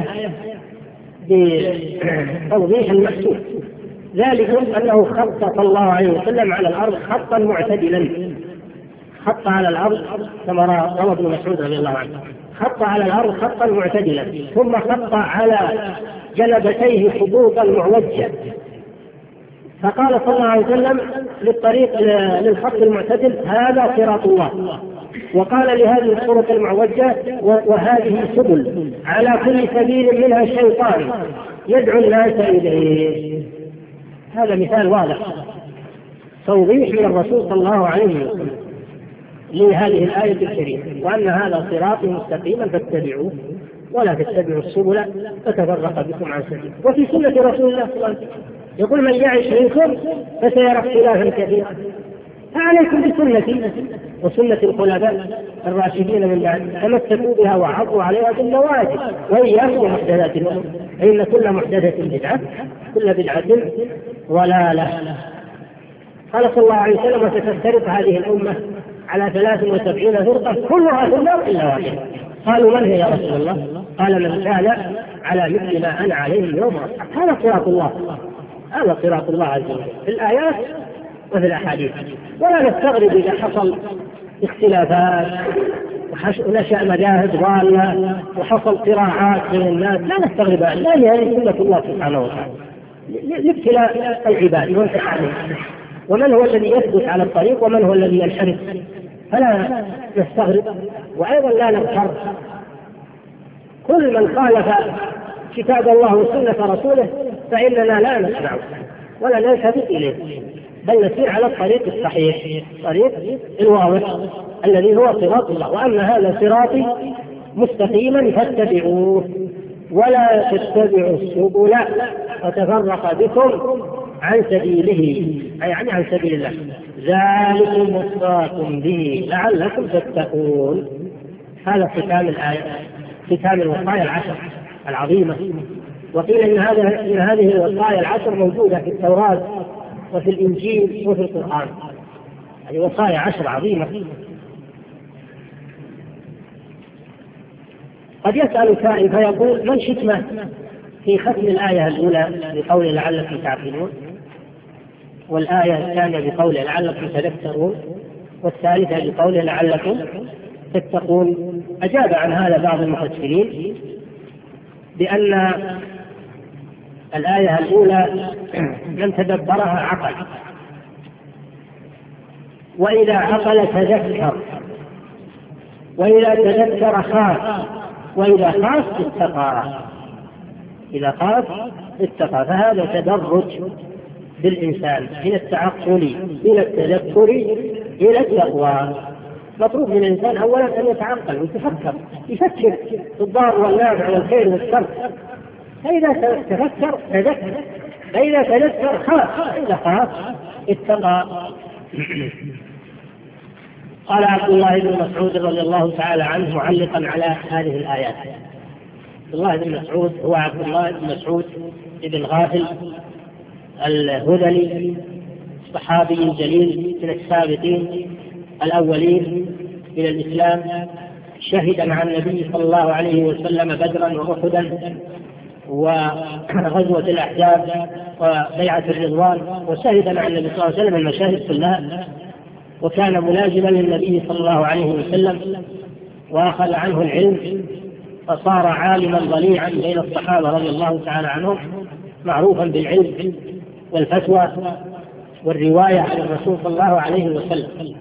بتوضيح محسوس، ذلك أنه خط صلى الله عليه وسلم على الأرض خطا معتدلا، خط على الأرض كما روى ابن مسعود رضي الله عنه، خط على الأرض خطا معتدلا، ثم خط على جنبتيه خطوطا معوجة. فقال صلى الله عليه وسلم للطريق للخط المعتدل هذا صراط الله، وقال لهذه الطرق المعوجة وهذه سبل، على كل سبيل منها شيطان يدعو الناس إليه. هذا مثال واضح توضيح من الرسول صلى الله عليه وسلم لهذه الآية الكريمة، وأن هذا صراط مستقيما فاتبعوه ولا تتبعوا السبل فتفرق بكم عن سبيله. وفي سنة رسول الله صلى الله عليه وسلم يقول من يعش منكم فسيرى اختلافا كثيرا، فعليكم بسنتي وسنة الخلفاء الراشدين من بعد، تمسكوا بها وعضوا عليها بالنواجذ وإياكم ومحدثات الأمور، فإن كل محدثة بدعة كل بدعة ضلالة. قال صلى الله عليه وسلم وستفترق هذه الأمة على 73 فرقة كلها في النار إلا واحدة. قالوا من هي يا رسول الله؟ قال من كان على مثل ما أنا عليه اليوم. هذا صراط الله، هذا صراط الله عز وجل في الآيات وفي الأحاديث. ولا نستغرب إذا حصل اختلافات ونشأ مذاهب ضالة وحصل قراءات بين الناس، لا نستغرب، لا هي سنة الله سبحانه وتعالى لابتلاء العباد والتعليم، ومن هو الذي يثبت على الطريق ومن هو الذي ينحرف، فلا نستغرب. وأيضا لا نغتر، كل من خالف كتاب الله وسنة رسوله فإننا لا نسمعه ولا نلتفت إليه، بل نسير على الطريق الصحيح، طريق الواضح الذي هو صراط الله. وأن هذا صراطي مستقيما فاتبعوه ولا تتبعوا السبل فتفرق بكم عن سبيله، أي يعني عن سبيل الله، ذلكم وصاكم به لعلكم تتقون. هذا ختام الآية، ختام الوصايا العشر العظيمة. وقيل إن هذه الوصايا العشر موجودة في التوراة وفي الإنجيل وفي القرآن، هذه وصايا عشر عظيمة. قد يسأل سائل فيقول ما الحكمة في ختم الآية الأولى بقول لعلكم تعقلون، والآية الثانية بقول لعلكم تذكرون، والثالثة بقول لعلكم تتقون؟ أجاب عن هذا بعض المفسرين بأن الآية الأولى من تدبرها عقل، وإذا عقل تذكر، وإذا تذكر خاف، وإذا خاف اتقى، إذا خاف اتقى. فهذا تدرج بالإنسان من التعقل إلى التذكر إلى التقوى. مطلوب من الإنسان أولا أن يتعقل ويتفكر، يفكر في الضار والنافع والخير والشر، فإذا تذكر تذكر، فإذا تذكر خاف، فإذا خاف اتقى. قال عبد الله بن مسعود رضي الله تعالى عنه معلقا على هذه الآيات. عبد الله بن مسعود هو عبد الله بن مسعود بن غافل الهذلي، صحابي جليل من السابقين الأولين إلى الإسلام، شهد مع النبي صلى الله عليه وسلم بدرا وأحدا وغزوة الأحزاب وبيعة الرضوان، وشهد مع النبي صلى الله عليه وسلم المشاهد كلها، وكان ملازما للنبي صلى الله عليه وسلم وأخذ عنه العلم، فصار عالما ضليعا بين الصحابة رضي الله تعالى عنهم، معروفا بالعلم والفتوى والرواية عن الرسول صلى الله عليه وسلم.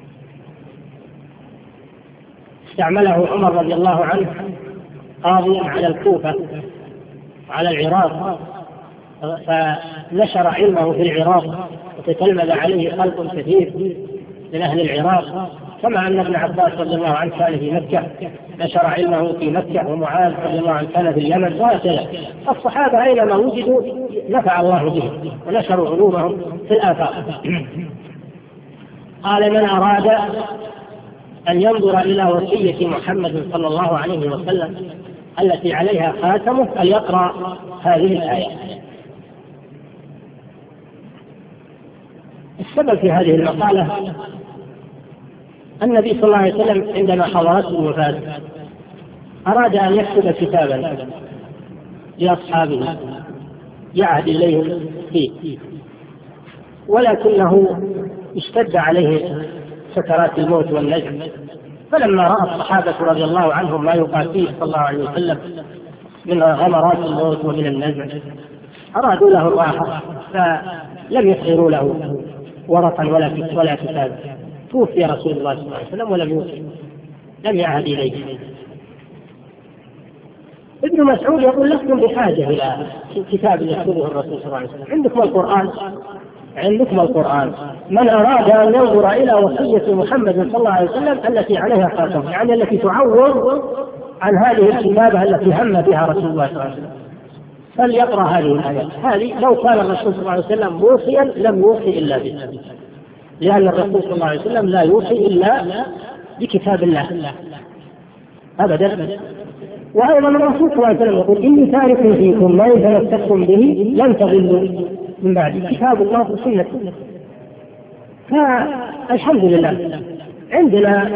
استعمله عمر رضي الله عنه قاضيا على الكوفة وعلى العراق، فنشر علمه في العراق وتتلمذ عليه خلق كثير من أهل العراق، كما أن ابن عباس رضي الله عنه كان في مكة نشر علمه في مكة، ومعاذ رضي الله عنه كان في اليمن، وهكذا الصحابة أينما وجدوا نفع الله بهم ونشروا علومهم في الآفاق. قال: من أراد أن ينظر إلى وصية محمد صلى الله عليه وسلم التي عليها خاتمه فليقرأ هذه الآية. السبب في هذه المقالة النبي صلى الله عليه وسلم عندما حضرته الوفاة أراد أن يكتب كتابا لأصحابه يعهد إليهم فيه، ولكنه اشتد عليه سكرات الموت والنجم، فلما رأى الصحابة رضي الله عنهم ما يقاتيه صلى الله عليه وسلم من غمرات الموت ومن النجم أرادوا له الراحة، فلم يسعروا له ورقا ولا كتابا. توفي رسول الله صلى الله عليه وسلم ولم يوصي، لم يعهد إليه. ابن مسعود يقول: لستم بحاجة إلى كتاب يكتبه الرسول صلى الله عليه وسلم، عندكم القرآن. من أراد أن ينظر إلى وصية محمد صلى الله عليه وسلم التي عليها خاتمه، يعني التي تعوض عن هذه الكتابة التي هم بها رسول الله صلى الله عليه وسلم، فليقرأ هذه الآيات. هذه لو كان الرسول صلى الله عليه وسلم موصيا لم يوصي إلا به، لأن الرسول صلى الله عليه وسلم لا يوصي إلا بكتاب الله أبدا. وأيضا الرسول صلى الله عليه وسلم يقول: إني تارك فيكم ما إن تمسكتم به لن تضلوا من بعد، كتاب الله وسنة. فالحمد لله عندنا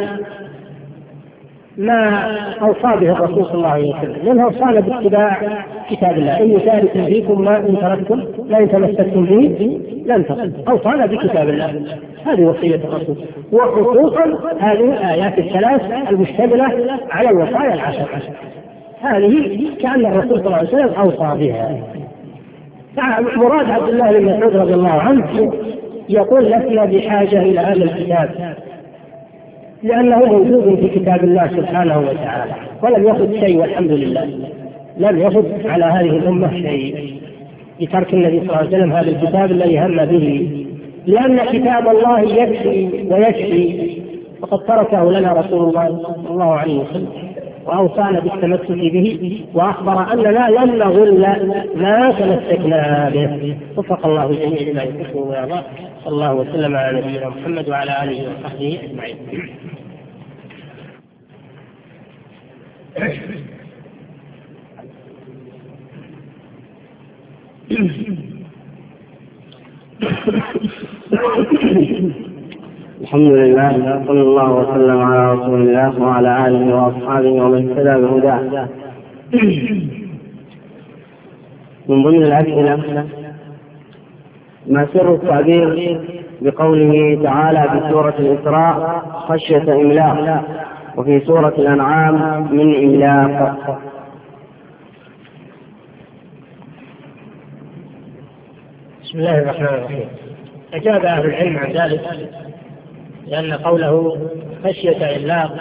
ما أوصى به الرسول صلى الله عليه وسلم، لأنه أوصانا باتباع كتاب الله: إني تارك فيكم ما إن تركتم لا إن تمسكتم به لن تضلوا. أوصانا بكتاب الله، هذه وصية الرسول، وخصوصا هذه الآيات الثلاث المشتملة على الوصايا العشر، هذه كأن الرسول صلى الله عليه وسلم أوصى بها. مراد عبد الله بن مسعود رضي الله عنه يقول: لسنا بحاجة إلى هذا الكتاب، لأنه موجود في كتاب الله سبحانه وتعالى، ولم يخذ شيء والحمد لله، لم يخذ على هذه الأمة شيء بترك النبي صلى الله عليه وسلم هذا الكتاب الذي هم به، لأن كتاب الله يكفي ويشفي، وقد تركه لنا رسول الله صلى الله عليه وسلم وأوصانا بالتمسك به، وأخبر أننا لن نضل ما تمسكنا به. وفق الله الجميع لما يحبه ويرضاه. صلى الله وسلم على نبينا محمد وعلى آله وصحبه أجمعين. الحمد لله، صلى الله وسلم على رسول الله وعلى آله وأصحابه ومن اهتدى بهداه. من ضمن الأسئلة: ما سر التعبير بقوله تعالى في سورة الإسراء خشية إملاق، وفي سورة الأنعام من إملاق؟ بسم الله الرحمن الرحيم. أجاب أهل العلم عن ذلك، لأن قوله خشية إملاق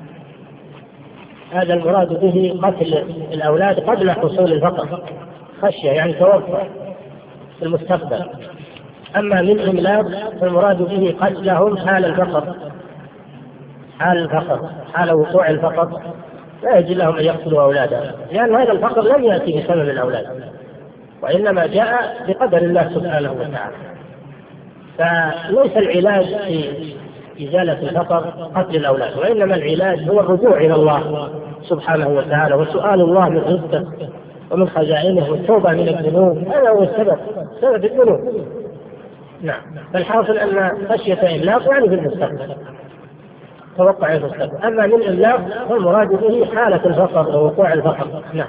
هذا المراد به قتل الأولاد قبل حصول الفقر، خشية يعني توفى في المستقبل. أما من إملاق فالمراد به قتلهم حال الفقر، حال وقوع الفقر لا يجوز لهم أن يقتلوا أولادهم، لأن هذا الفقر لم يأتي بسبب الأولاد، وإنما جاء بقدر الله سبحانه وتعالى. فليس العلاج في إزالة الفقر قتل الأولاد، وإنما العلاج هو الرجوع إلى الله سبحانه وتعالى وسؤال الله من رزقه ومن خزائنه والتوبة من الذنوب. هذا هو سبب الذنوب. نعم. فالحاصل أن خشية إملاق يعني في المستقبل، توقع المستقبل. أما من إملاق فالمراد به حالة الفقر ووقوع الفقر. نعم.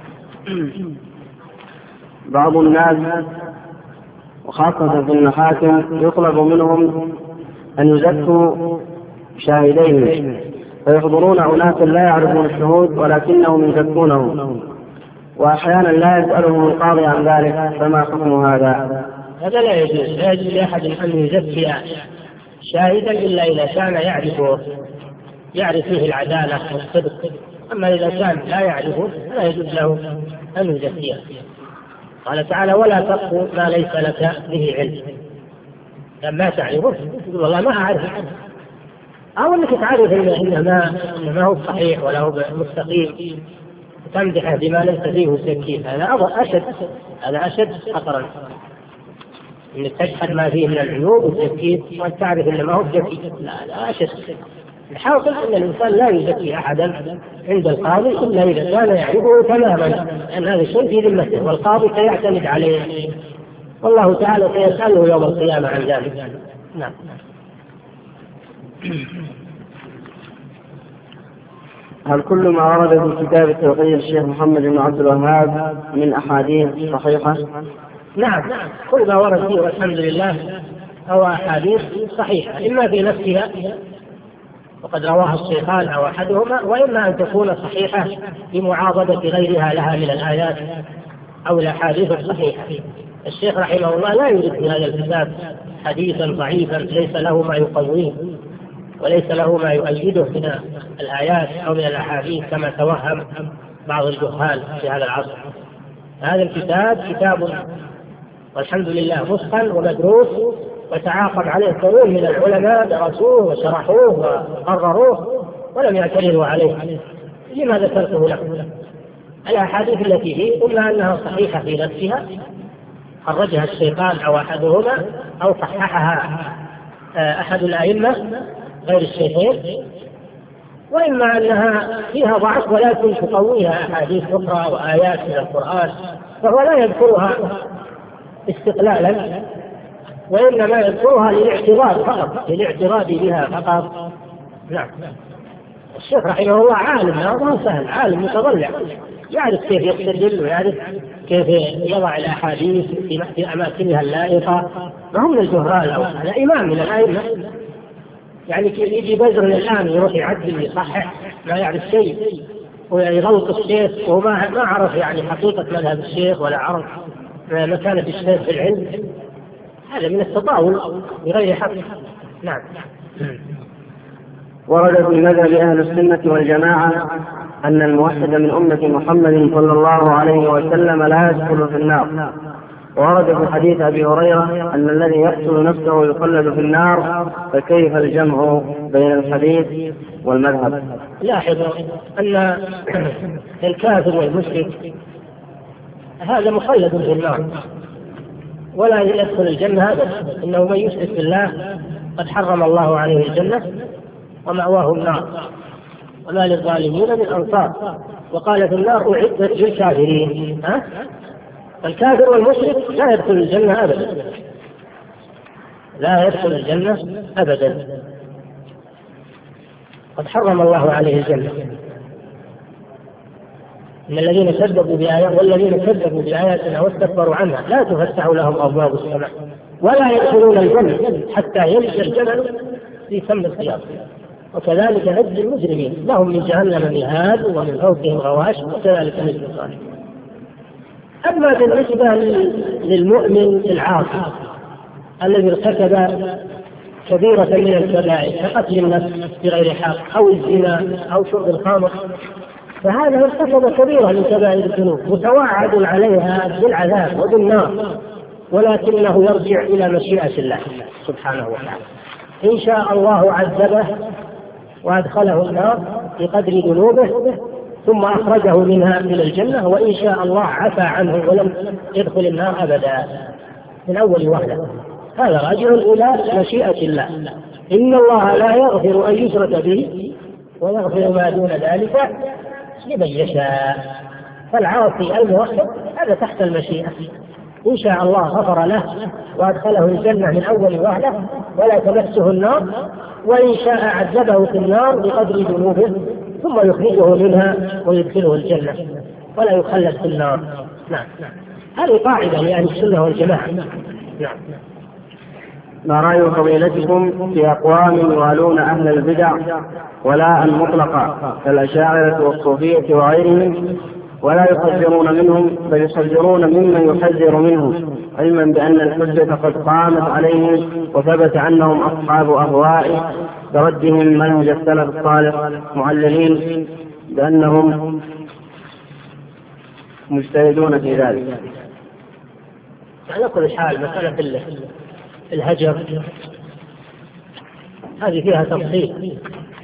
بعض الناس وخاصة في المحاكم يطلب منهم أن يزكوا شاهدين، فيحضرون أناسا لا يعرفون الشهود ولكنهم يزكونهم، وأحيانا لا يسألهم القاضي عن ذلك، فما حكم هذا؟ هذا لا يجوز لأحد أن يزكي شاهدا إلا إذا كان يعرف فيه العدالة والصدق. أما إذا كان لا يعرفه لا يجوز له أن يزكيه. قال تعالى: ولا تقف ما ليس لك به علم. لما تعرفه تقول والله ما أعرف، أو أنك تعرف إنه ما هو صحيح ولا هو مستقيم، تمدحه بما ليس فيه تزكيه. هذا أشد خطرا، إنك تجحد ما فيه من العيوب والتزكيه وأن تعرف إنه ما هو زكي. لا أشد. الحاصل أن الإنسان لا يزكي أحدا عند القاضي إلا إذا كان يعرفه تماما، لأن هذا الشيء في ذمته والقاضي سيعتمد عليه، والله تعالى سيسأله يوم القيامة عن ذلك. نعم. هل كل ما ورد في كتاب التوحيد الشيخ محمد بن عبد الوهاب من أحاديث صحيحة؟ نعم، كل ما ورد فيه والحمد لله هو أحاديث صحيحة، إما في نفسها وقد رواها الشيخان أو أحدهما، وإما أن تكون صحيحة بمعاضدة غيرها لها من الآيات أو الأحاديث الصحيحة. الشيخ رحمه الله لا يوجد في هذا الكتاب حديثا ضعيفا ليس له ما يقويه وليس له ما يؤيده من الآيات أو من الأحاديث كما توهم بعض الجهال في هذا العصر. هذا الكتاب كتاب والحمد لله متقن ومدروس، وتعاقب عليه قرون من العلماء درسوه وشرحوه وقرروه ولم يعترضوا عليه. لما ذكرته لكم الأحاديث التي فيه إما أنها صحيحة في نفسها خرجها الشيخان أو أحدهما أو صححها أحد الأئمة غير الشيخين، وإما أنها فيها ضعف ولكن تقويها أحاديث أخرى وآيات من القرآن، فهو لا يذكرها استقلالا وإنما يذكرها للاعتراض فقط، للاعتراض بها فقط. نعم. الشيخ رحمه الله عالم، ما سهل، عالم متضلع، يعرف كيف يستدل ويعرف كيف يضع الأحاديث في أماكنها اللائقة، ما هو من الجهال أو هذا إمام من الأئمة. يعني كيف يجي بزر الآن يروح يعدل يصحح ما يعرف شيء ويغلط الشيخ وما عرف يعني حقيقة مذهب الشيخ ولا عرف مكانة الشيخ في العلم، هذا من التطاول بغير حق. نعم. ورد في مذهب أهل السنة والجماعة أن الموحد من أمة محمد صلى الله عليه وسلم لا يدخل في النار، ورد في حديث أبي هريرة أن الذي يقتل نفسه يخلد في النار، فكيف الجمع بين الحديث والمذهب؟ لاحظوا أن الكافر والمشرك هذا مخلد في النار ولا يدخل الجنة أبدا، إنه من يشرك بالله قد حرم الله عليه الجنة ومأواه النار وما للظالمين من أنصار، وقال في النار أعدت للكافرين. الكافر والمشرك لا يدخل الجنة أبدا، لا يدخل الجنة أبدا، قد حرم الله عليه الجنة. إن الذين كذبوا بآيات والذين كذبوا بآياتنا واستكبروا عنها لا تفتح لهم أبواب السماء ولا يدخلون الجنة حتى يلج الجمل في سم الخياط، وكذلك نجزي المجرمين، لهم من جهنم مهاد ومن فوقهم غواش وكذلك نجزي الظالمين. أما بالنسبة للمؤمن العاصي الذي ارتكب كبيرة من الكبائر كقتل النفس بغير حق أو الزنا أو شرب الخمر، فهذا ارتكب كبيرة من كبائر الذنوب متوعد عليها بالعذاب وبالنار، ولكنه يرجع إلى مشيئة الله سبحانه وتعالى. إن شاء الله عذبه وأدخله النار بقدر ذنوبه، ثم أخرجه منها إلى الجنة، وإن شاء الله عفى عنه ولم يدخل النار أبدا من أول وهلة. هذا راجع إلى مشيئة الله. إن الله لا يغفر أن يشرك به ويغفر ما دون ذلك لمن يشاء. فالعاصي الموحد هذا تحت المشيئة، إن شاء الله غفر له وأدخله الجنة من أول وهلة ولا تمسه النار، وإن شاء عذبه في النار بقدر ذنوبه ثم يخرجه منها ويدخله الجنة ولا يخلد في النار. نعم، هذه قاعدة لأهل السنة والجماعة. نعم. ما رأي فضيلتكم في أقوام يوالون أهل البدع ولاء مطلقا كالأشاعرة والصوفية وغيرهم، ولا يحذرون منهم بل يصدرون ممن يحذر منهم، علما بأن الحجة قد قامت عليهم وثبت أنهم أصحاب أهواء بردهم منهج السلف الصالح، معللين بأنهم مجتهدون في ذلك؟ على كل حال مسألة الهجر هذه فيها تفصيل.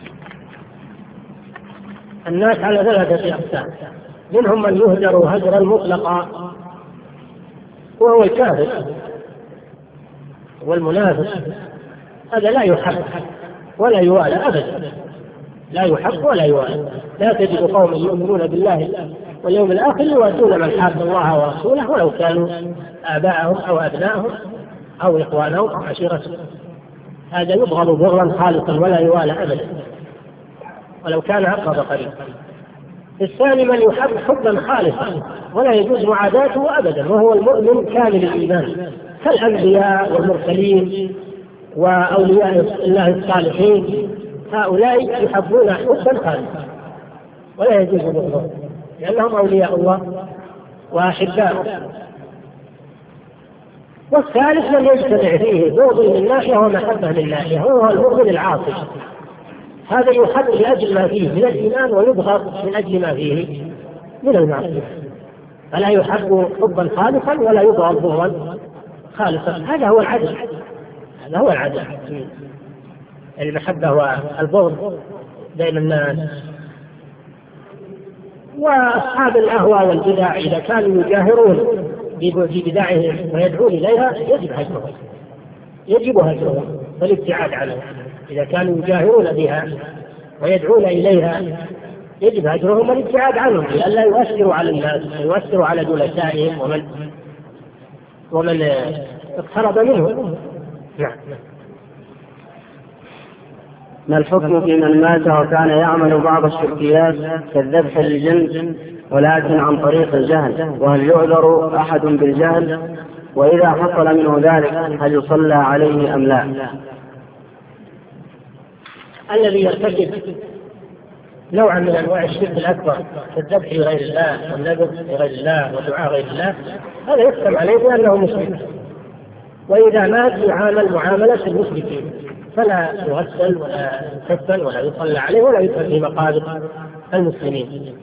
الناس على 3 أقسام: منهم من يهجر هجرا مطلقا وهو الكافر والمنافق، هذا لا يحب ولا يوالى أبدا، لا يحب ولا يوالى. لا تجد قوم يؤمنون بالله واليوم الآخر يوادون من حاد الله ورسوله ولو كانوا آباءهم أو أبناءهم أو إخوانهم أو عشيرتهم. هذا يبغض بغضا خالصا ولا يوالى أبدا ولو كان أقرب قريب. الثاني من يحب حبا خالصا ولا يجوز معاداته أبدا، وهو المؤمن كامل الإيمان كالأنبياء والمرسلين وأولياء الله الصالحين، هؤلاء يحبون حبا خالصا ولا يجوز بغضهم لأنهم أولياء الله وأحباؤه. والثالث من يجتمع فيه بغض من ناحية ومحبة من ناحية، هو المؤمن العاصي، هذا يحب لأجل ما فيه من الإيمان ويبغض من أجل ما فيه من المعصية، فلا يحب حبا خالصا ولا يبغض بغضا خالصا. هذا هو العدل، هذا هو العدل. المحبة والبغض بين الناس. وأصحاب الأهواء والبدع إذا كانوا يجاهرون ببدعهم ويدعون إليها يجب هجرهم والابتعاد عنها. إذا كانوا يجاهرون بها ويدعون إليها يجب هجرهم والابتعاد عنهم لئلا يؤثروا على الناس ويؤثروا على جلسائهم ومن اقترب منهم. نعم. ما الحكم في من مات وكان يعمل بعض الشركيات كالذبح للجن ولكن عن طريق الجهل، وهل يعذر أحد بالجهل؟ وإذا حصل منه ذلك هل يصلى عليه أم لا؟ الذي يرتكب نوعا من أنواع الشرك الأكبر كالذبح لغير الله والنذر لغير الله ودعاء غير الله، هذا يحكم عليه بأنه مشرك، وإذا مات يعامل معاملة المشركين، فلا يغسل ولا يكفن ولا يصلى عليه ولا يدفن في مقابر المسلمين،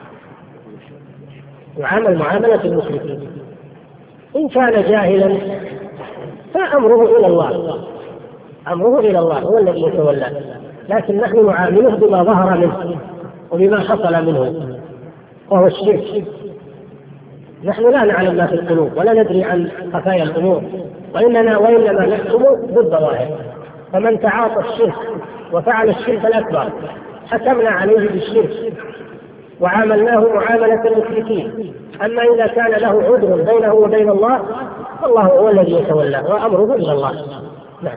يعامل معاملة المشركين. إن كان جاهلا فأمره إلى الله، أمره إلى الله هو الذي يتولى، لكن نحن نعامله بما ظهر منه وبما حصل منه وهو الشرك. نحن لا نعلم ما في القلوب ولا ندري عن خفايا الأمور، وإنما نحكم بالظواهر. فمن تعاطى الشرك وفعل الشرك الأكبر حكمنا عليه بالشرك وعاملناه معاملة المشركين. أما إذا كان له عذر بينه وبين الله فالله هو الذي يتولى وأمره إلى الله. نعم.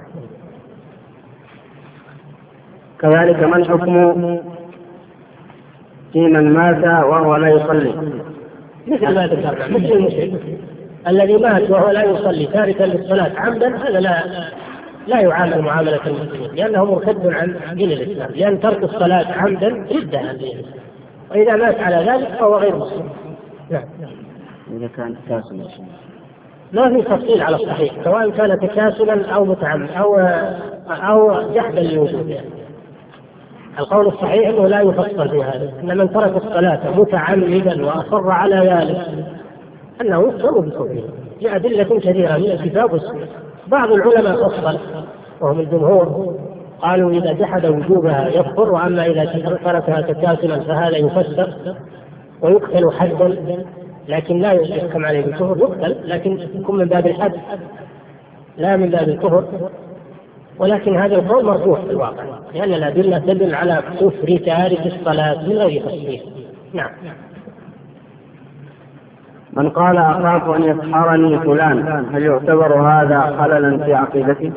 كذلك ما الحكم في من مات وهو لا يصلي؟ مثل ما ذكرنا، مثل المشرك الذي مات وهو لا يصلي تاركا للصلاة عمدا، هذا لا يعامل معاملة المسلمين لأنه مرتد عن دين الإسلام، لأن ترك الصلاة عمدا ردة عن دين الإسلام، وإذا مات على ذلك فهو غير مسلم. نعم. إذا كان تكاسلا ما في تفصيل على الصحيح سواء كان تكاسلا أو متعمد أو جحدا لوجوده. القول الصحيح أنه لا يفصل في هذا، أن من ترك الصلاة متعمدا وأصر على ذلك أنه يكفر بكفره لأدلة كثيرة من الكتاب والسنة. بعض العلماء فصل وهم الجمهور قالوا إذا جحد وجوبها يكفر، وأما إذا تركها تكاسلا فهذا يفسر ويقتل حدا، لكن لا يحكم عليه بالكفر، يقتل لكن يكون من باب الحد لا من باب الكفر. ولكن هذا القول مرفوع في الواقع، لأن الأدلة تدل على كفر تارك الصلاة من غير تفسير. نعم. من قال أخاف أن يسحرني فلان، هل يعتبر هذا خللا في عقيدته؟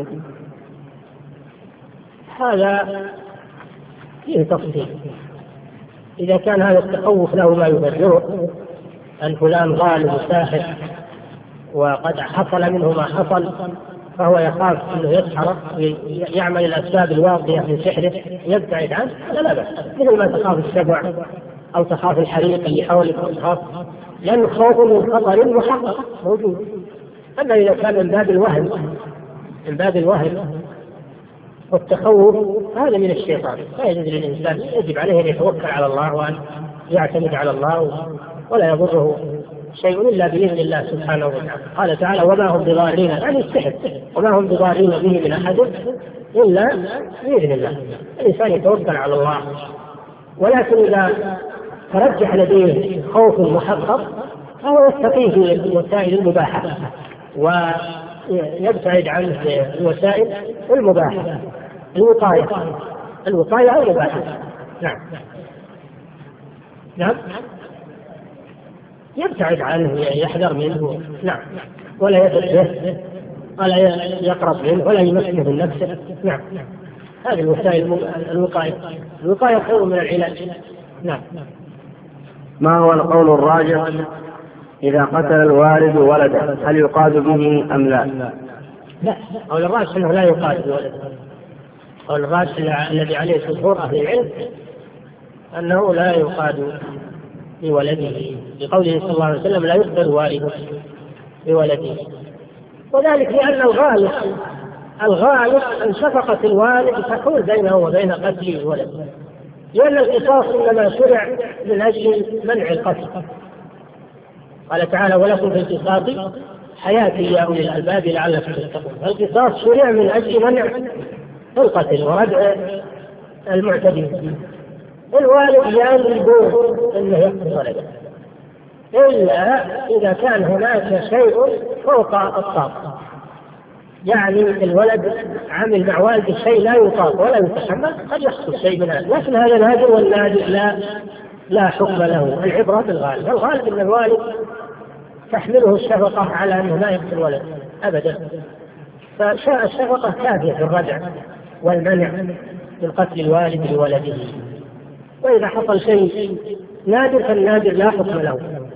هذا فيه تفصيل. إذا كان هذا التخوف له ما يبرره، أن فلان غالب ساحر وقد حصل منه ما حصل، فهو يخاف أنه يسحر يعمل الأسباب الواقية من سحره يبتعد عنه، لا بأس، مثل ما تخاف السبع أو تخاف الحريق اللي حولك تخاف، لأن خوف من خطر محقق موجود. أما إذا كان من باب الوهم والتخوف هذا من الشيطان، لا يجوز للإنسان، يجب عليه أن يتوكل على الله وأن يعتمد على الله ولا يضره شيء إلا بإذن الله سبحانه وتعالى. قال تعالى وما هم بضارين، يعني السحر، وما هم بضارين به من أحد إلا بإذن الله. الإنسان يتوكل على الله، ولكن إذا ترجح لديه خوف محقق فهو يستقيم في الوسائل المباحة ويبتعد عن الوسائل المباحة، الوقاية أو المباحة. نعم يبتعد عنه، يحذر منه، نعم، ولا يدرسه ولا يقرب منه ولا يمسه بنفسه. نعم، هذه الوسائل الوقاية خير من العلاج. نعم. ما هو القول الراجح إذا قتل الوالد ولده، هل يقاد به أم لا؟ لا، قول الراجح أنه لا يقاد بولده. قول الراجح الذي عليه جمهور أهل العلم أنه لا يقاد بولده، بقوله صلى الله عليه وسلم لا يقتل والد بولده، وذلك لأن الغالب أن شفقة الوالد تحول بينه وبين قتل الولد، لأن القصاص إنما شرع من أجل منع القتل. قال تعالى ولكم في القصاص حياة يا أولي الألباب لعلكم تتقون. القصاص شرع من أجل منع القتل وردع المعتدين. الوالد ينبغي أنه يقتل ولده إلا إذا كان هناك شيء فوق الطاقة، يعني الولد عمل مع والده شيء لا يطاق ولا يتحمل، قد يحصل شيء من هذا، لكن هذا نادر، والنادر لا حكم له. العبرة بالغالب، الغالب أن الوالد تحمله الشفقة على أنه لا يقتل الولد أبدا، فالشفقة كافية في الردع والمنع من قتل الوالد لولده. وإذا حصل شيء نادر فالنادر لا حكم له.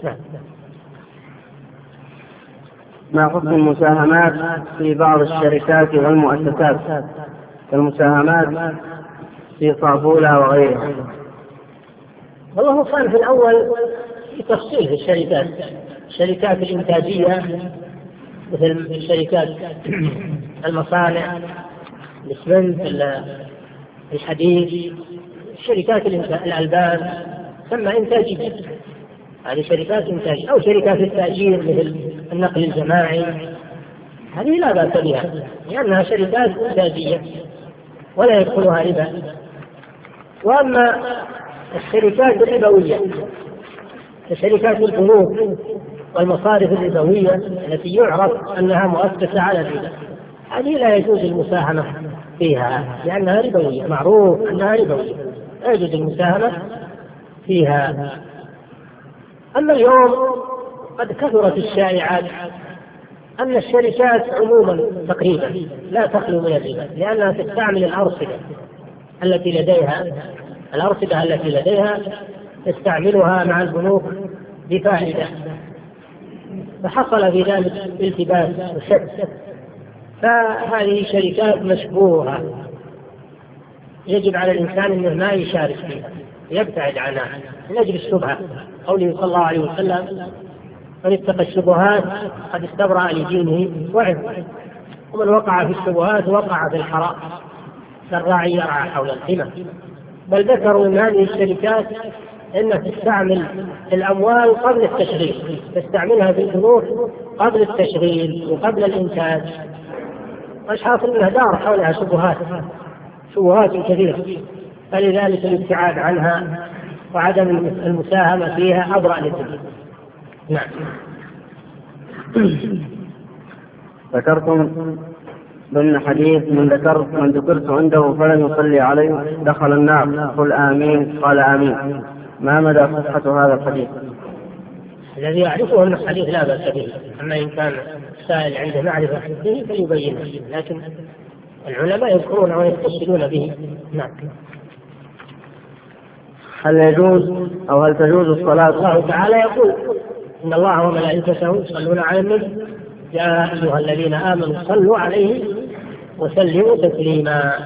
ما حكم المساهمات في بعض الشركات والمؤسسات كالمساهمات في صافولة وغيرها؟ والله كان في الأول في تفصيل في الشركات الإنتاجية مثل شركات المصانع، الإسمنت، الحديد، شركات الألبان تسمى إنتاجية، هذه شركات إنتاجية، أو شركات التأجير مثل النقل الجماعي، هذه لا بأس بها لأنها شركات إنتاجية ولا يدخلها ربا. وأما الشركات الربوية كشركات البنوك والمصارف الربوية التي يعرف أنها مؤسسة على الربا، هذه لا يجوز المساهمة فيها لأنها ربوية، معروف أنها ربوية، لا يجوز المساهمة فيها. أما اليوم قد كثرت الشائعات أن الشركات عموما تقريبا لا تخلو من الربا، لأنها تستعمل الأرصدة التي لديها تستعملها مع البنوك بفائدة، فحصل في ذلك التباس وشك، فهذه شركات مشبوهة يجب على الإنسان أنه ما يشارك فيها، يبتعد عنها من أجل الشبهة. قوله صلى الله عليه وسلم من اتقى الشبهات قد استبرأ لدينه وعرضه، ومن وقع في الشبهات وقع في الحرام كالراعي يرعى حول الخيمة. بل ذكروا من هذه الشركات أنها تستعمل الأموال قبل التشغيل، تستعملها في البنوك قبل التشغيل وقبل الإنتاج، مش حاصل أنها دار حولها شبهات شبهات كثيرة، فلذلك الابتعاد عنها وعدم المساهمة فيها أبرأ للدين. نعم. ذكرتم ضمن حديث من ذكرت عنده فلم يصلي عليه دخل النار، قل آمين، قال آمين. ما مدى صحة هذا الحديث؟ الذي يعرفه أن الحديث لا بأس به، أما إن كان السائل عنده معرفة به فيبينه، لكن العلماء يذكرون ويتصلون به. نعم. هل يجوز أو هل تجوز الصلاة؟ الله تعالى يقول إن الله وملائكته يصلون على النبي يا أيها الذين آمنوا صلوا عليه وسلموا تسليما.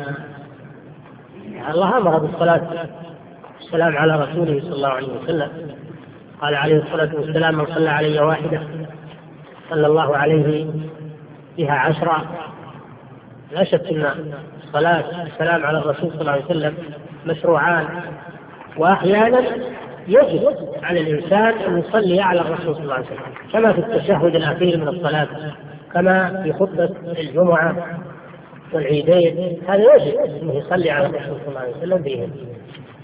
الله أمر بالصلاة والسلام على رسوله صلى الله عليه وسلم، قال عليه الصلاة والسلام من صلى علي واحدة صلى الله عليه بها 10. لا شك أن الصلاة والسلام على الرسول صلى الله عليه وسلم مشروعان، وأحيانا يجب على الإنسان أن يصلي على الرسول صلى الله عليه وسلم، كما في التشهد الأخير من الصلاة، كما في خطبة الجمعة والعيدين، هذا يجب أنه يصلي على الرسول صلى الله عليه وسلم بهم.